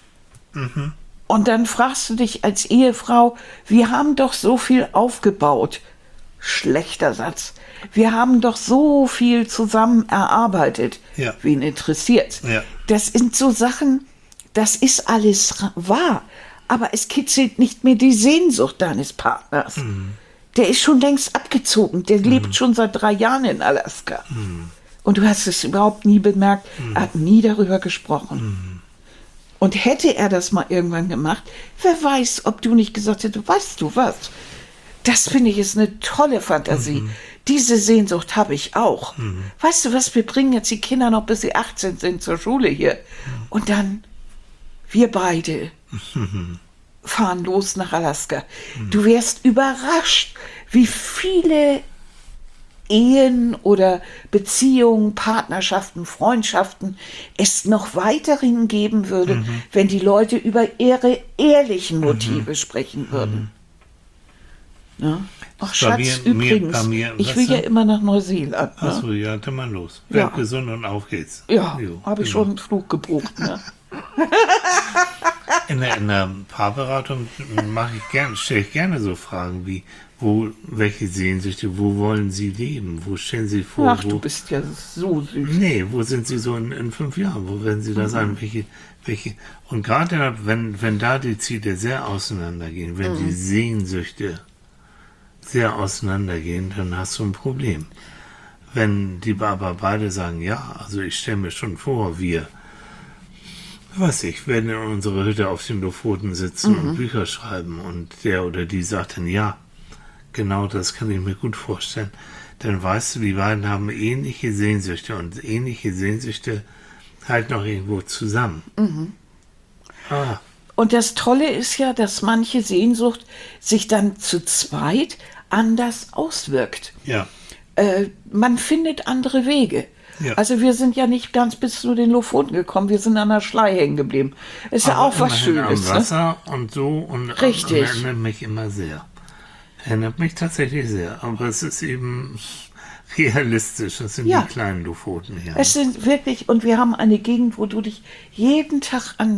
Mhm. Und dann fragst du dich als Ehefrau, wir haben doch so viel aufgebaut. Schlechter Satz. Wir haben doch so viel zusammen erarbeitet. Ja. Wen interessiert? Ja. Das sind so Sachen, das ist alles wahr, aber es kitzelt nicht mehr die Sehnsucht deines Partners. Mhm. Der ist schon längst abgezogen, der mhm. lebt schon seit drei Jahren in Alaska. Mhm. Und du hast es überhaupt nie bemerkt, mhm. er hat nie darüber gesprochen. Mhm. Und hätte er das mal irgendwann gemacht, wer weiß, ob du nicht gesagt hättest, weißt du was, das finde ich ist eine tolle Fantasie. Mhm. Diese Sehnsucht habe ich auch. Mhm. Weißt du was, wir bringen jetzt die Kinder noch, bis sie achtzehn sind, zur Schule hier. Mhm. Und dann wir beide mhm. fahren los nach Alaska. Mhm. Du wärst überrascht, wie viele Ehen oder Beziehungen, Partnerschaften, Freundschaften es noch weiterhin geben würde, mhm. wenn die Leute über ihre ehrlichen Motive mhm. sprechen würden. Mhm. Ja? Ach Schatz, mir, übrigens, mir, mir, ich will ja immer nach Neuseeland. Ne? Achso, ja, dann mal los. Werd ja. gesund und auf geht's. Ja, habe ich schon einen Flug gebucht. Ne? In der, in der Paarberatung mache ich gern, stelle ich gerne so Fragen wie, wo, welche Sehnsüchte, wo wollen Sie leben? Wo stellen Sie vor? Ach, wo, du bist ja so süß. Nee, wo sind Sie so in, in fünf Jahren? Wo werden Sie da sein? Mhm. Welche, welche? Und gerade wenn, wenn da die Ziele sehr auseinandergehen, wenn mhm. die Sehnsüchte sehr auseinandergehen, dann hast du ein Problem. Wenn die aber beide sagen, ja, also ich stelle mir schon vor, wir weiß ich, werden in unserer Hütte auf den Lofoten sitzen mhm. und Bücher schreiben und der oder die sagt dann, ja, genau das kann ich mir gut vorstellen, dann weißt du, die beiden haben ähnliche Sehnsüchte und ähnliche Sehnsüchte halt noch irgendwo zusammen. Mhm. Ah. Und das Tolle ist ja, dass manche Sehnsucht sich dann zu zweit anders auswirkt. Ja. Äh, man findet andere Wege. Ja. Also wir sind ja nicht ganz bis zu den Lofoten gekommen, wir sind an der Schlei hängen geblieben. Ist aber ja auch was Schönes. Am Wasser ne? und so und Richtig. erinnert mich immer sehr. Erinnert mich tatsächlich sehr, aber es ist eben realistisch, das sind ja. die kleinen Lofoten hier. Es sind wirklich, und wir haben eine Gegend, wo du dich jeden Tag an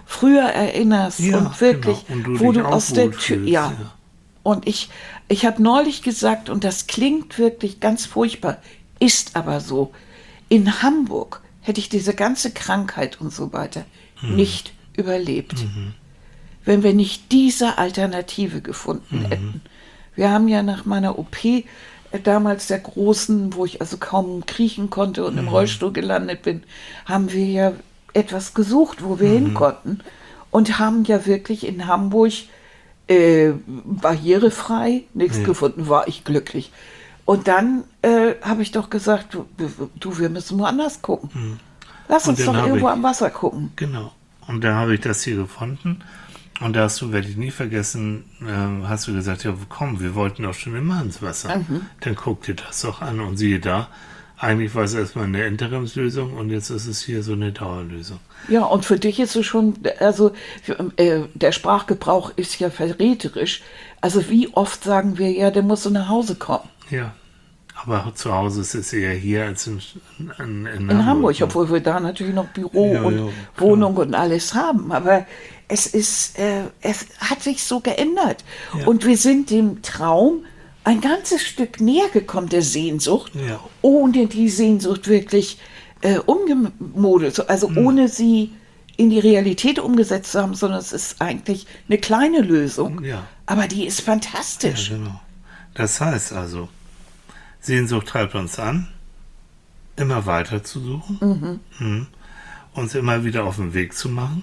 früher erinnerst Ja, und wirklich, genau. Und du wo dich du auch aus der Tür, wohlfühlst, ja. ja. Und ich, ich habe neulich gesagt, und das klingt wirklich ganz furchtbar, ist aber so, in Hamburg hätte ich diese ganze Krankheit und so weiter Mhm. nicht überlebt, wenn wir nicht diese Alternative gefunden hätten. Wir haben ja nach meiner O P äh, damals der großen, wo ich also kaum kriechen konnte und im Rollstuhl gelandet bin, haben wir ja etwas gesucht, wo wir hin konnten und haben ja wirklich in Hamburg äh, barrierefrei nichts Ja. gefunden, war ich glücklich. Und dann äh, habe ich doch gesagt, du, du, wir müssen woanders gucken. Lass Und uns dann doch habe irgendwo ich- am Wasser gucken. Genau. Und da habe ich das hier gefunden. Und da hast du, werde ich nie vergessen, äh, hast du gesagt, ja komm, wir wollten doch schon immer ins Wasser. Mhm. Dann guck dir das doch an und siehe da, eigentlich war es erstmal eine Interimslösung und jetzt ist es hier so eine Dauerlösung. Ja, und für dich ist es schon, also äh, der Sprachgebrauch ist ja verräterisch. Also wie oft sagen wir, ja, der muss so nach Hause kommen. Ja. Aber zu Hause ist es eher hier als in, in, in, In Hamburg, ne? obwohl wir da natürlich noch Büro Ja, und ja, klar. Wohnung und alles haben. Aber es ist, äh, es hat sich so geändert. Ja. Und wir sind dem Traum ein ganzes Stück näher gekommen, der Sehnsucht, Ja. ohne die Sehnsucht wirklich äh, umgemodelt, also Hm. ohne sie in die Realität umgesetzt zu haben, sondern es ist eigentlich eine kleine Lösung. Ja. Aber die ist fantastisch. Ja, genau. Das heißt also, Sehnsucht treibt uns an, immer weiter zu suchen, mhm. uns immer wieder auf den Weg zu machen.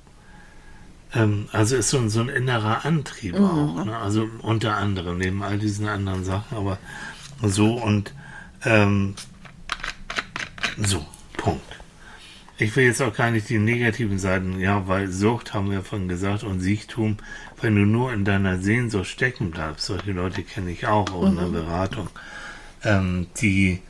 Ähm, also ist so ein, so ein innerer Antrieb auch. Ne? Also unter anderem, neben all diesen anderen Sachen, aber so und ähm, so, Punkt. Ich will jetzt auch gar nicht die negativen Seiten, ja, weil Sucht, haben wir vorhin gesagt, und Siechtum, wenn du nur in deiner Sehnsucht stecken bleibst, solche Leute kenne ich auch, auch in der Beratung, ähm, die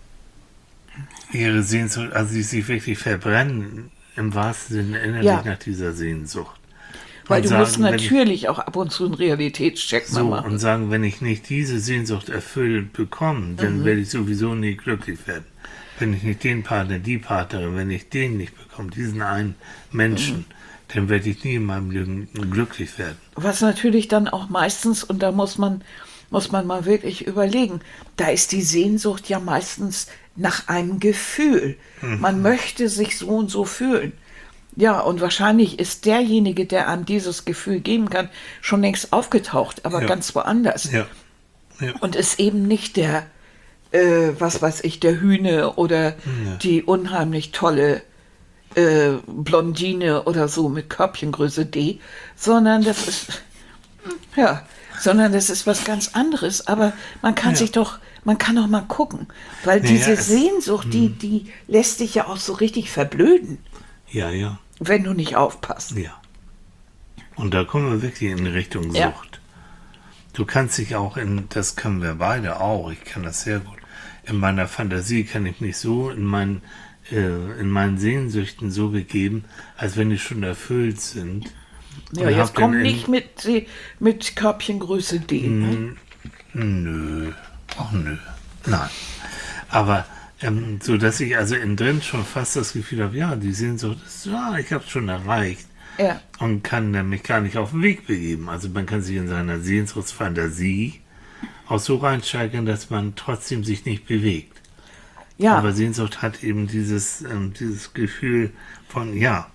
ihre Sehnsucht, also die sich wirklich verbrennen, im wahrsten Sinne innerlich Ja. nach dieser Sehnsucht. Weil Und du sagen, musst wenn ich- natürlich auch ab und zu einen Realitätscheck mal so, machen. und sagen, wenn ich nicht diese Sehnsucht erfüllt bekomme, dann werde ich sowieso nie glücklich werden. Wenn ich nicht den Partner, die Partnerin, wenn ich den nicht bekomme, diesen einen Menschen, dann werde ich nie in meinem Leben glücklich werden. Was natürlich dann auch meistens, und da muss man, muss man mal wirklich überlegen, da ist die Sehnsucht ja meistens nach einem Gefühl. Man möchte sich so und so fühlen. Ja, und wahrscheinlich ist derjenige, der einem dieses Gefühl geben kann, schon längst aufgetaucht, aber Ja. ganz woanders. Ja. Ja. Und ist eben nicht der, äh, was weiß ich, der Hühne oder die unheimlich tolle äh, Blondine oder so mit Körbchengröße D, sondern das ist, ja, sondern das ist was ganz anderes. Aber man kann Ja. sich doch, man kann doch mal gucken, weil Naja, diese es- Sehnsucht, die, die lässt dich ja auch so richtig verblöden, Ja, ja, wenn du nicht aufpasst. ja. Und da kommen wir wirklich in Richtung Sucht. Ja. Du kannst dich auch in, das können wir beide auch, ich kann das sehr gut, in meiner Fantasie kann ich mich so in meinen, äh, in meinen Sehnsüchten so begeben, als wenn die schon erfüllt sind. Ja, Und jetzt hab dann komm in- nicht mit, mit Körbchengröße D. Ne? Nö, ach nö, nein. Aber ähm, so, dass ich also innen drin schon fast das Gefühl habe, ja, die Sehnsucht ist, ja, ich habe es schon erreicht. Ja. Und kann dann mich gar nicht auf den Weg begeben. Also man kann sich in seiner Sehnsuchtsfantasie auch so reinsteigern, dass man trotzdem sich nicht bewegt. Ja. Aber Sehnsucht hat eben dieses, ähm, dieses Gefühl von, ja,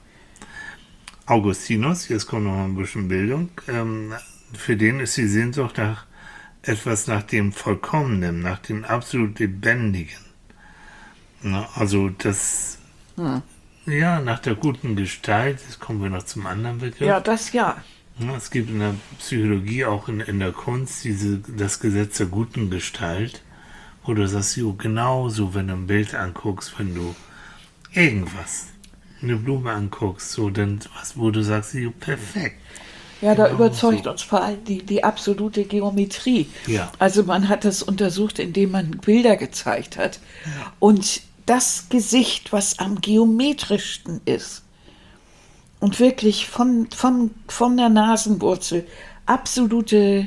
Augustinus, jetzt kommt noch mal ein bisschen Bildung, ähm, für den ist die Sehnsucht nach etwas nach dem Vollkommenen, nach dem absolut Lebendigen. Na, also das, ja, nach der guten Gestalt, jetzt kommen wir noch zum anderen Begriff. Ja, das ja. Ja, es gibt in der Psychologie, auch in, in der Kunst, diese, das Gesetz der guten Gestalt, wo du sagst, jo, genauso, wenn du ein Bild anguckst, wenn du irgendwas, eine Blume anguckst, so, dann was, wo du sagst, jo, perfekt. Ja, da Genau überzeugt so. uns vor allem die, die absolute Geometrie. Ja. Also man hat das untersucht, indem man Bilder gezeigt hat. Und das Gesicht, was am geometrischsten ist und wirklich von, von, von der Nasenwurzel absolute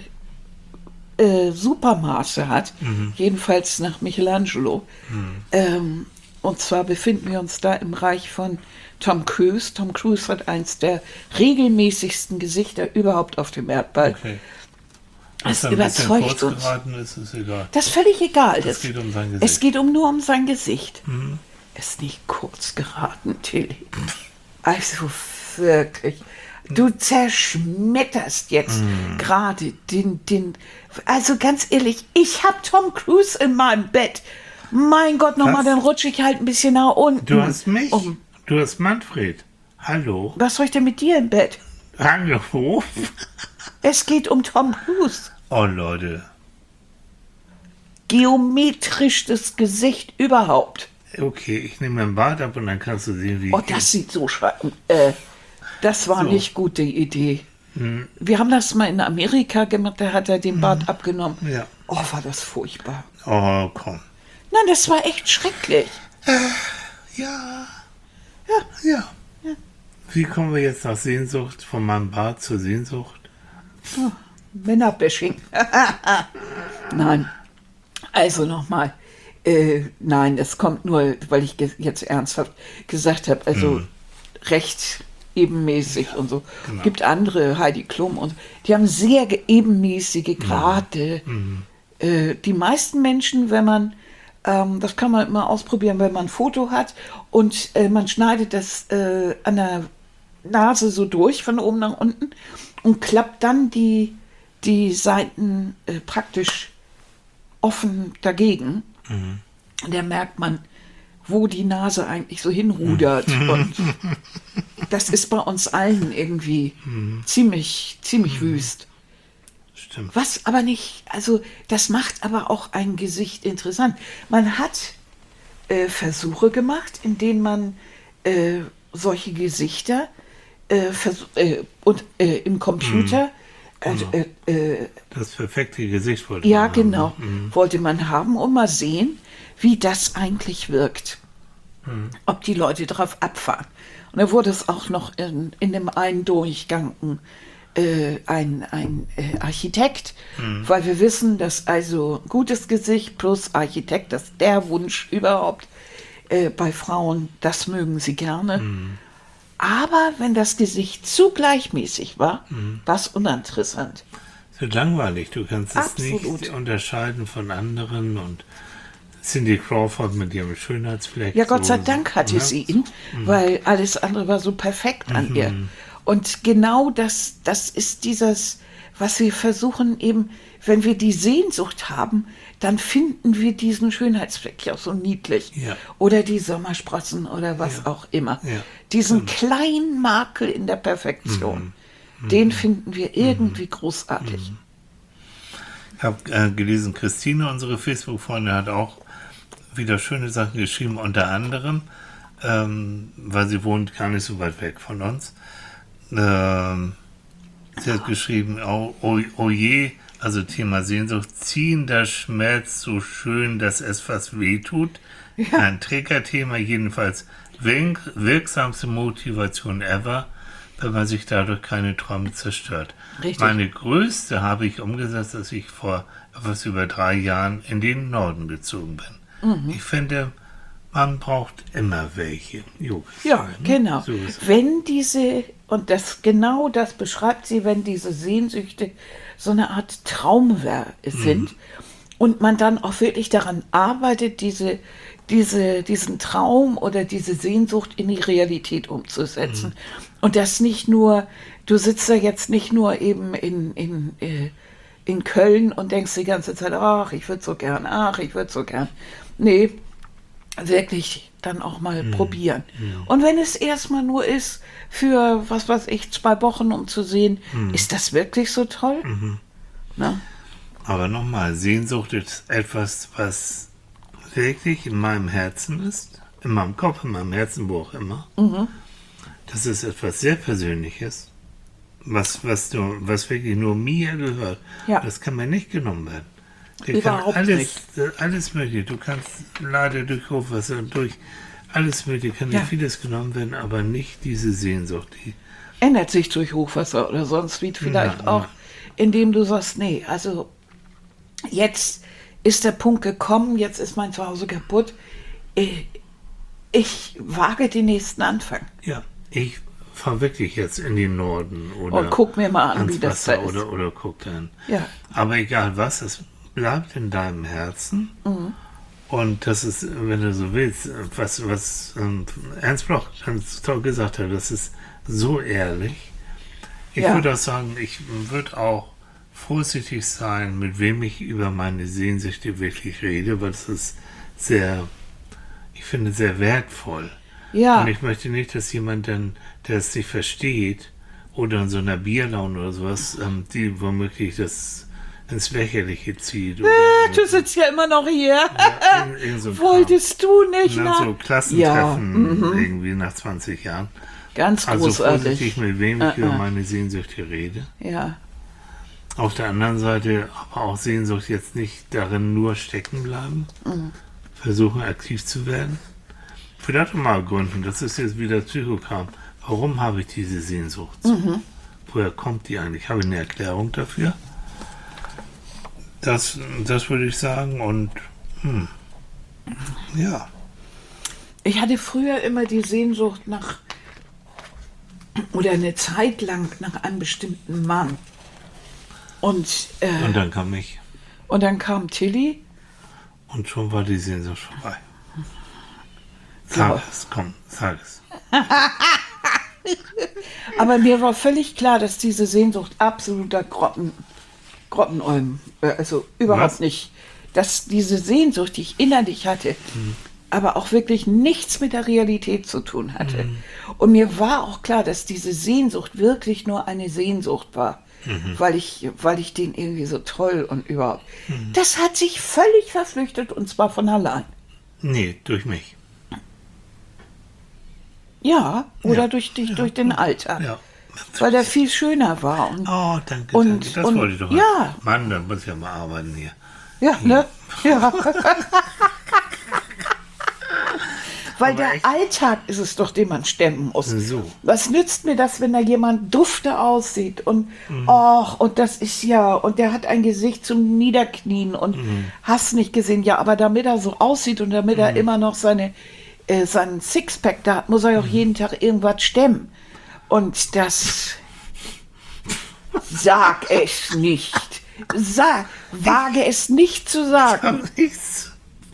äh, Supermaße hat, jedenfalls nach Michelangelo, ähm, und zwar befinden wir uns da im Reich von Tom Cruise. Tom Cruise hat eins der regelmäßigsten Gesichter überhaupt auf dem Erdball. Okay. Das Wenn es ein bisschen überzeugt kurz uns. geraten ist, ist egal. Das ist völlig egal. Es Das, geht um sein es Gesicht. geht um nur um sein Gesicht. Mhm. Ist nicht kurz geraten, Tilly. Also wirklich. Du zerschmetterst jetzt Mhm. gerade den, den. Also ganz ehrlich, ich habe Tom Cruise in meinem Bett. Mein Gott, nochmal, Was? dann rutsche ich halt ein bisschen nach unten. Du hast mich. Um. Du hast Manfred. Hallo. Was soll ich denn mit dir im Bett? Hallo. Es geht um Tom Cruise. Oh, Leute. Geometrischstes Gesicht überhaupt. Okay, ich nehme mein Bart ab und dann kannst du sehen, wie Oh, ich... das sieht so schrecklich. Äh, das war So. nicht gute Idee. Hm, Wir haben das mal in Amerika gemacht, da hat er den Bart abgenommen. ja. Oh, war das furchtbar. Oh, komm. Nein, das war echt schrecklich. Ja. Ja. Ja. Wie kommen wir jetzt nach Sehnsucht, von meinem Bart zur Sehnsucht? Oh, Männerbashing. Nein. Also nochmal. Äh, nein, es kommt nur, weil ich ge- jetzt ernsthaft gesagt habe, also Mhm. recht ebenmäßig und so. genau. Gibt andere, Heidi Klum und die haben sehr ge- ebenmäßige, gerade. Mhm. Äh, die meisten Menschen, wenn man, ähm, das kann man immer ausprobieren, wenn man ein Foto hat und äh, man schneidet das äh, an der Nase so durch, von oben nach unten und klappt dann die, die Seiten äh, praktisch offen dagegen. Mhm. Da merkt man, wo die Nase eigentlich so hinrudert. Und das ist bei uns allen irgendwie ziemlich, ziemlich wüst. Stimmt. Was aber nicht, also das macht aber auch ein Gesicht interessant. Man hat äh, Versuche gemacht, in denen man äh, solche Gesichter äh, vers- äh, und äh, im Computer Genau. äh, äh, Das perfekte Gesicht wollte ja, man haben, genau. ne? Mhm. Wollte man haben und mal sehen, wie das eigentlich wirkt. Ob die Leute drauf abfahren. Und da wurde es auch noch in, in dem einen Durchgang äh, ein, ein äh, Architekt, weil wir wissen, dass also gutes Gesicht plus Architekt, das ist der Wunsch überhaupt äh, bei Frauen, das mögen sie gerne. Aber wenn das Gesicht zu gleichmäßig war, war es uninteressant. Es wird langweilig. Du kannst es Absolut. nicht unterscheiden von anderen und Cindy Crawford mit ihrem Schönheitsfleck. Ja, Gott sei so- Dank hatte ne? sie ihn, weil alles andere war so perfekt an ihr. Und genau das, das ist dieses, was wir versuchen eben, wenn wir die Sehnsucht haben, dann finden wir diesen Schönheitsfleck ja so niedlich. Ja. Oder die Sommersprossen oder was Ja. auch immer. Ja. Diesen kleinen Makel in der Perfektion, den finden wir irgendwie großartig. Ich habe äh, gelesen, Christine, unsere Facebook-Freundin, hat auch wieder schöne Sachen geschrieben, unter anderem, ähm, weil sie wohnt gar nicht so weit weg von uns. Ähm, sie hat geschrieben, oh, oh, oh je, also Thema Sehnsucht, ziehender Schmerz so schön, dass es fast wehtut. Ja. Ein Triggerthema, jedenfalls wirk wirksamste Motivation ever, wenn man sich dadurch keine Träume zerstört. Richtig. Meine größte habe ich umgesetzt, dass ich vor etwas über drei Jahren in den Norden gezogen bin. Mhm. Ich finde, man braucht immer welche. Jo, Ja, ne? genau. So ist es. Wenn diese, und das genau das beschreibt sie, wenn diese Sehnsüchte so eine Art Traumwerk sind und man dann auch wirklich daran arbeitet, diese, diese, diesen Traum oder diese Sehnsucht in die Realität umzusetzen. Und das nicht nur, du sitzt da jetzt nicht nur eben in, in, äh, in Köln und denkst die ganze Zeit, ach, ich würde so gern, ach, ich würde so gern. Nee, wirklich dann auch mal probieren. Und wenn es erstmal nur ist für, was weiß ich, zwei Wochen, um zu sehen, ist das wirklich so toll? Na? Aber nochmal, Sehnsucht ist etwas, was wirklich in meinem Herzen ist, in meinem Kopf, in meinem Herzen, wo auch immer. Das ist etwas sehr Persönliches, was, was, du, was wirklich nur mir gehört. Ja. Das kann mir nicht genommen werden. Der Überhaupt kann alles, nicht. äh, alles mögliche. Du kannst leider durch Hochwasser, durch alles mögliche, kann dir Ja. vieles genommen werden, aber nicht diese Sehnsucht. Die, Ändert sich durch Hochwasser oder sonst wie vielleicht Ja, auch, ja. indem du sagst, nee, also jetzt ist der Punkt gekommen, jetzt ist mein Zuhause kaputt. Äh, ich wage den nächsten Anfang. Ja, ich fahre wirklich jetzt in den Norden oder Und guck mir mal an, ans wie das da Wasser ist. oder, oder guck dann. Ja. Aber egal was, es bleibt in deinem Herzen. Mhm. Und das ist, wenn du so willst, was, was ähm, Ernst Bloch ganz toll gesagt hat, das ist so ehrlich. Ich Ja. würde auch sagen, ich würde auch vorsichtig sein, mit wem ich über meine Sehnsüchte wirklich rede, weil das ist sehr, ich finde, sehr wertvoll. Ja. Und ich möchte nicht, dass jemand dann, der es nicht versteht, oder in so einer Bierlaune oder sowas, ähm, die womöglich das ins Lächerliche zieht. Oder Äh, du sitzt ja immer noch hier. ja, in, in so Wolltest du nicht? nach Na? so Klassentreffen Ja, irgendwie nach zwanzig Jahren. Ganz Also vorsichtig, großartig. mit wem ich Äh, über äh. meine Sehnsüchte rede. Ja. Auf der anderen Seite aber auch Sehnsucht jetzt nicht darin nur stecken bleiben. Mhm. Versuchen aktiv zu werden. Vielleicht auch mal gründen, das ist jetzt wieder Psychogramm. Warum habe ich diese Sehnsucht? Mhm. Woher kommt die eigentlich? Habe ich eine Erklärung dafür? Das, das würde ich sagen und hm, ja. Ich hatte früher immer die Sehnsucht nach, oder eine Zeit lang nach einem bestimmten Mann. Und, äh, Und dann kam ich. und dann Tilly. Und schon war die Sehnsucht vorbei. Ja. Sag es, komm, sag es. Aber mir war völlig klar, dass diese Sehnsucht absoluter Grotten, Grottenolm, äh, also überhaupt Was? nicht, dass diese Sehnsucht, die ich innerlich hatte, aber auch wirklich nichts mit der Realität zu tun hatte. Mhm. Und mir war auch klar, dass diese Sehnsucht wirklich nur eine Sehnsucht war, Mhm. weil ich, weil ich den irgendwie so toll und überhaupt. Das hat sich völlig verflüchtet und zwar von allein. Nee, durch mich. Ja, oder Ja. durch dich, Ja. durch den Alltag. Ja. Weil der viel schöner war. Und, Oh, danke, Und- danke. Das und- wollte ich doch. ja. Mann, da muss ich ja mal arbeiten hier. ja, ne? Ja. Weil Aber der echt? Alltag ist es doch, den man stemmen muss. So. Was nützt mir das, wenn da jemand dufte aussieht und Mhm. och, und das ist ja, und der hat ein Gesicht zum Niederknien und Mhm. hast nicht gesehen, ja, aber damit er so aussieht und damit er immer noch seine, äh, seinen Sixpack da hat, muss er ja auch jeden Tag irgendwas stemmen. Und das sag es nicht. Sag, wage es nicht zu sagen. Nichts.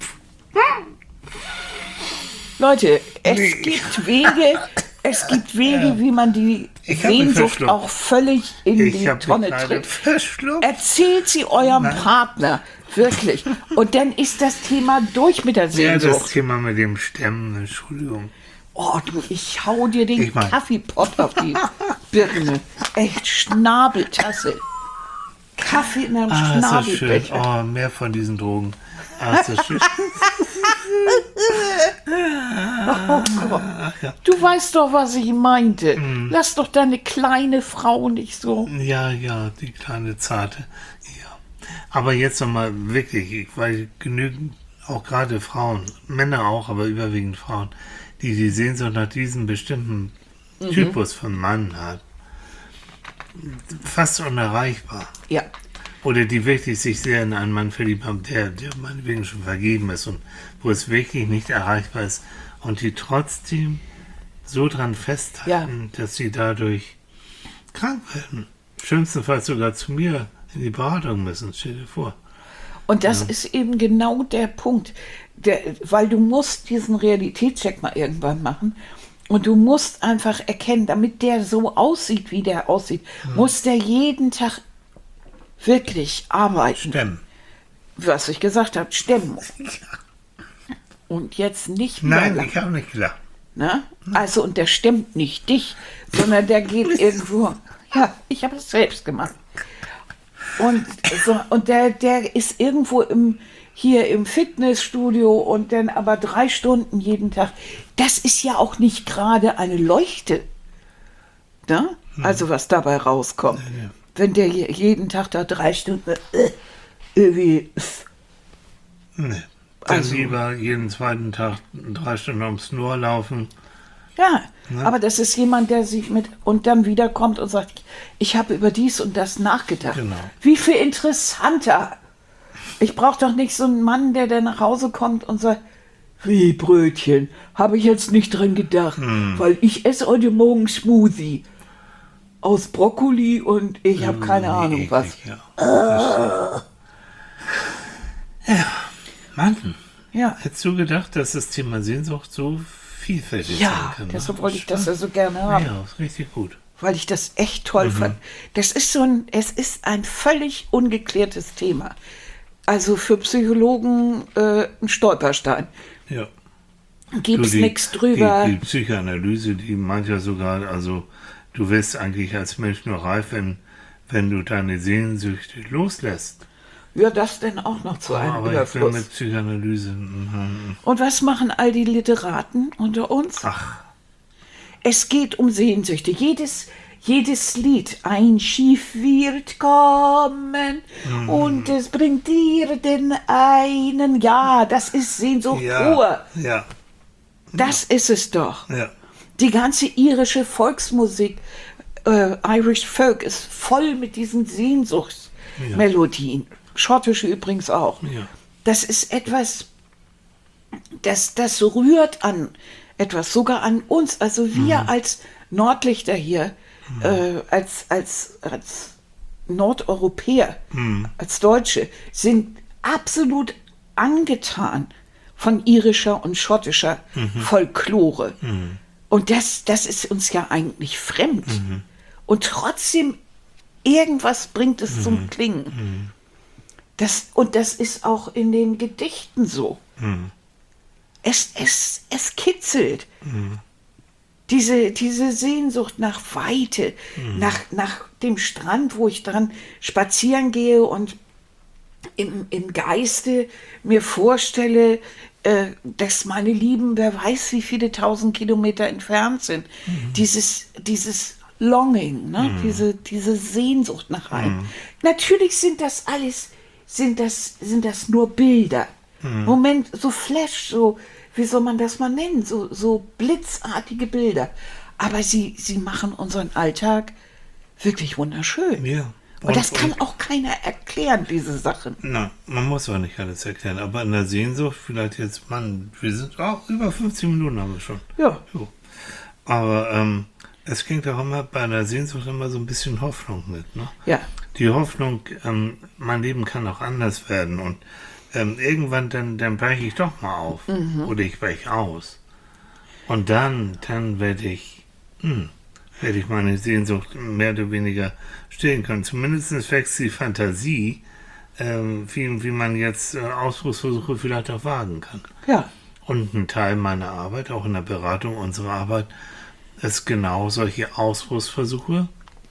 Leute, es Nee. gibt Wege, es gibt Wege, wie man die Ich hab mich Sehnsucht verschluckt. auch völlig in Ich die habe mich Tonne leider tritt. verschluckt. Erzählt sie eurem Nein. Partner, wirklich. Und dann ist das Thema durch mit der Ja, das Sehnsucht. Thema mit dem Stemmen, Entschuldigung. Oh, du, ich hau dir den Ich mein- Kaffeepott auf die Birne. Echt, Schnabeltasse. Kaffee in einem Ah, ist das schön. Schnabelbecher. Oh, mehr von diesen Drogen. Ah, ist das schön. Oh Gott. Du weißt doch, was ich meinte. Lass doch deine kleine Frau nicht so. Ja, ja, die kleine Zarte. Ja. Aber jetzt nochmal wirklich, ich- weil genügend, auch gerade Frauen, Männer auch, aber überwiegend Frauen, die die Sehnsucht nach diesem bestimmten Typus von Mann hat. Fast unerreichbar. Ja. Oder die wirklich sich sehr in einen Mann verliebt haben, der, der meinetwegen schon vergeben ist und wo es wirklich nicht erreichbar ist und die trotzdem so dran festhalten, dass sie dadurch krank werden. Schlimmstenfalls sogar zu mir in die Beratung müssen, stell dir vor. Und das ist eben genau der Punkt, der, weil du musst diesen Realitätscheck mal irgendwann machen und du musst einfach erkennen, damit der so aussieht, wie der aussieht, muss der jeden Tag wirklich arbeiten. Stemmen. Was ich gesagt habe, stemmen. Und jetzt nicht mehr Nein, lang, ich habe nicht gelacht. ne? Also, und der stemmt nicht dich, sondern der geht irgendwo. Ja, ich habe es selbst gemacht. Und, so, und der, der ist irgendwo im, hier im Fitnessstudio und dann aber drei Stunden jeden Tag. Das ist ja auch nicht gerade eine Leuchte. Ne? Also was dabei rauskommt. Ja, ja. Wenn der je- jeden Tag da drei Stunden äh, irgendwie. Nee. Dann Also- lieber jeden zweiten Tag drei Stunden ums Nur laufen. Ja, Ne? aber das ist jemand, der sich mit und dann wiederkommt und sagt, ich habe über dies und das nachgedacht. Genau. Wie viel interessanter. Ich brauche doch nicht so einen Mann, der dann nach Hause kommt und sagt, Wie Brötchen? Habe ich jetzt nicht dran gedacht, Hm. weil ich esse heute Morgen Smoothie aus Brokkoli und ich habe keine Wie Ahnung was. eklig, Ja. Verstehe. Ja, Mann. Ja, Hättest du gedacht, dass das Thema Sehnsucht so vielfältig sein ja, kann? ne? deshalb wollte ich das ja so gerne haben, Ja, ist richtig gut. weil ich das echt toll fand. Das ist so ein, es ist ein völlig ungeklärtes Thema. Also für Psychologen äh, ein Stolperstein. Ja. Gibt's die- nichts drüber. Die, die Psychoanalyse, die meint ja sogar, also du wirst eigentlich als Mensch nur reif, wenn, wenn du deine Sehnsüchte loslässt. Ja, das denn auch noch zu einem Aber ich bin Überfluss. mit Psychoanalyse. mhm. Und was machen all die Literaten unter uns? Ach, Es geht um Sehnsüchte. Jedes, jedes Lied, ein Schiff wird kommen Mhm. und es bringt dir den einen. Ja, das ist Sehnsucht pur. ja. Ja, Das ist es doch. ja. Die ganze irische Volksmusik, äh, Irish Folk, ist voll mit diesen Sehnsuchtsmelodien. Schottische übrigens auch. Ja. Das ist etwas, das, das rührt an etwas, sogar an uns. Also wir als Nordlichter hier, äh, als, als, als Nordeuropäer, als Deutsche, sind absolut angetan von irischer und schottischer Folklore. Und das, das ist uns ja eigentlich fremd. Und trotzdem, irgendwas bringt es zum Klingen. Das, und das ist auch in den Gedichten so. Es, es, es kitzelt. Diese, diese Sehnsucht nach Weite, nach, nach dem Strand, wo ich dran spazieren gehe und im, im Geiste mir vorstelle, äh, dass meine Lieben, wer weiß, wie viele tausend Kilometer entfernt sind. Dieses, dieses Longing, ne? diese, diese Sehnsucht nach einem. Natürlich sind das alles, sind das, sind das nur Bilder. Moment, so Flash, so, wie soll man das mal nennen, so, so blitzartige Bilder. Aber sie, sie machen unseren Alltag wirklich wunderschön. Ja. Und das kann auch keiner erklären, diese Sachen. Na, man muss auch nicht alles erklären, aber in der Sehnsucht vielleicht jetzt, Mann, wir sind auch über fünfzig Minuten haben wir schon. Ja. Jo. Aber ähm, es klingt auch immer bei der Sehnsucht immer so ein bisschen Hoffnung mit, ne? Ja. Die Hoffnung, ähm, mein Leben kann auch anders werden und ähm, irgendwann dann, dann breche ich doch mal auf oder ich breche aus. Und dann, dann werde ich, hm, werde ich meine Sehnsucht mehr oder weniger stillen können. Zumindest wächst die Fantasie, ähm, wie, wie man jetzt äh, Ausbruchsversuche vielleicht auch wagen kann. Ja. Und ein Teil meiner Arbeit, auch in der Beratung unserer Arbeit, ist genau solche Ausbruchsversuche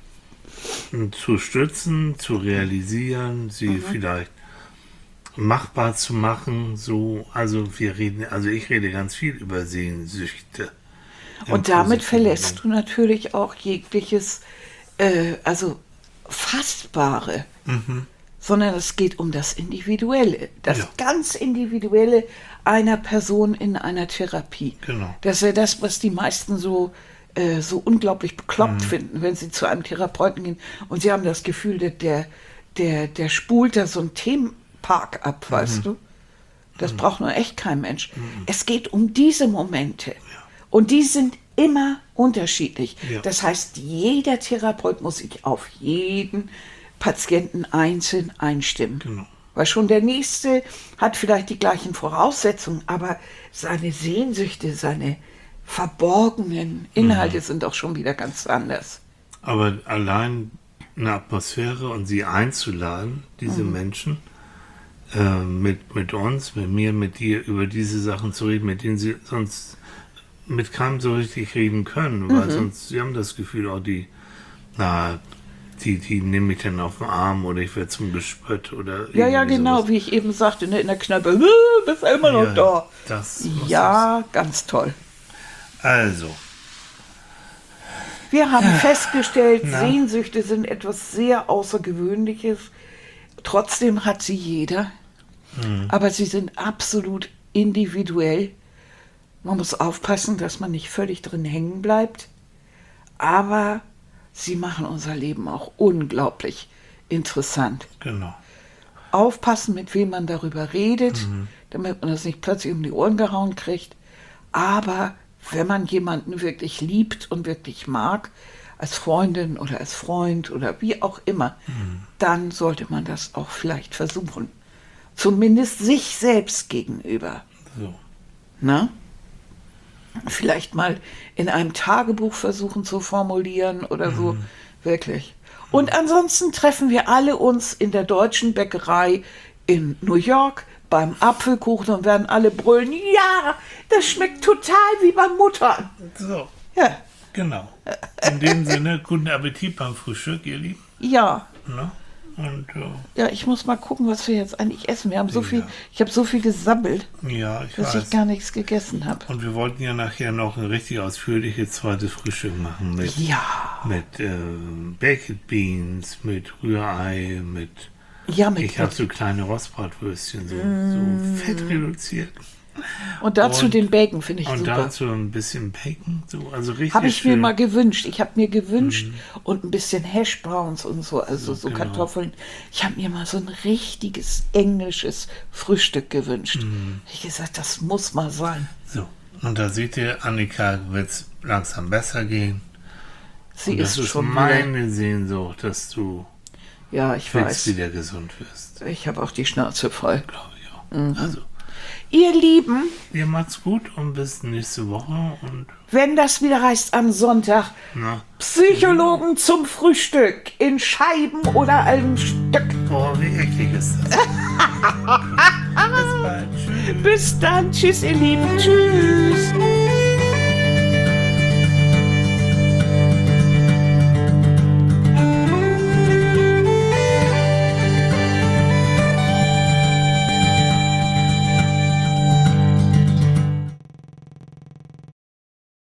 zu stützen, zu realisieren, sie vielleicht machbar zu machen. So, also wir reden, also ich rede ganz viel über Sehnsüchte. Im Und damit positiven verlässt Sinne. du natürlich auch jegliches, äh, also Fassbare, sondern es geht um das Individuelle, das Ja. ganz Individuelle einer Person in einer Therapie. Genau. Das ist ja das, was die meisten so, äh, so unglaublich bekloppt finden, wenn sie zu einem Therapeuten gehen und sie haben das Gefühl, dass der, der, der spult da so einen Themenpark ab, weißt du? Das braucht nur echt kein Mensch. Es geht um diese Momente. Und die sind immer unterschiedlich. Ja. Das heißt, jeder Therapeut muss sich auf jeden Patienten einzeln einstimmen. Genau. Weil schon der Nächste hat vielleicht die gleichen Voraussetzungen, aber seine Sehnsüchte, seine verborgenen Inhalte sind auch schon wieder ganz anders. Aber allein eine Atmosphäre und sie einzuladen, diese Menschen, äh, mit, mit uns, mit mir, mit dir, über diese Sachen zu reden, mit denen sie sonst mit keinem so richtig reden können, weil sonst, sie haben das Gefühl, auch die, na, die, die nehme ich dann auf den Arm oder ich werde zum Gespött oder Ja, ja, irgendwie genau, sowas. wie ich eben sagte, ne, in der Kneipe, äh, bist du immer noch Ja, da. das muss Ja, ganz toll. Also, Wir haben festgestellt, Na? Sehnsüchte sind etwas sehr Außergewöhnliches. Trotzdem hat sie jeder. Aber sie sind absolut individuell. Man muss aufpassen, dass man nicht völlig drin hängen bleibt. Aber sie machen unser Leben auch unglaublich interessant. genau. Aufpassen, mit wem man darüber redet. damit man das nicht plötzlich um die Ohren gehauen kriegt. Aber wenn man jemanden wirklich liebt und wirklich mag, als Freundin oder als Freund oder wie auch immer, mhm. dann sollte man das auch vielleicht versuchen. Zumindest sich selbst gegenüber. So. Na? Vielleicht mal in einem Tagebuch versuchen zu formulieren oder so. Mhm. Wirklich. Und ansonsten treffen wir alle uns in der deutschen Bäckerei in New York beim Apfelkuchen und werden alle brüllen, ja, das schmeckt total wie bei Mutter. So. Ja. Genau. In dem Sinne, guten Appetit beim Frühstück, ihr Lieben. Ja. Na? Und, äh, ja, ich muss mal gucken, was wir jetzt eigentlich essen. Wir haben so ja. viel, ich habe so viel gesabbelt, ja, ich dass weiß. ich gar nichts gegessen habe. Und wir wollten ja nachher noch ein richtig ausführliches zweites Frühstück machen mit, ja. mit äh, Baked Beans, mit Rührei, mit ja, mit ich habe so kleine Rostbratwürstchen, so, mm. so fett reduziert. Und dazu und, den Bacon finde ich und super. Und dazu ein bisschen Bacon, so, also richtig habe ich schön. mir mal gewünscht. Ich habe mir gewünscht mm. und ein bisschen Hashbrowns und so, also so, so genau. Kartoffeln. Ich habe mir mal so ein richtiges englisches Frühstück gewünscht. Mm. Ich gesagt, das muss mal sein. So, und da seht ihr, Annika wird es langsam besser gehen. Sie und ist das ist schon meine wieder. Sehnsucht, dass du ja, ich weiß. wieder gesund wirst. Ich habe auch die Schnauze voll. Glaube ich auch. Mhm. Also. Ihr Lieben, ihr macht's gut und bis nächste Woche. Und wenn das wieder heißt am Sonntag, na, Psychologen zum Frühstück in Scheiben oder einem Stück. Boah, wie eklig ist das? Bis bald. Tschüss. Bis dann. Tschüss, ihr Lieben. Tschüss.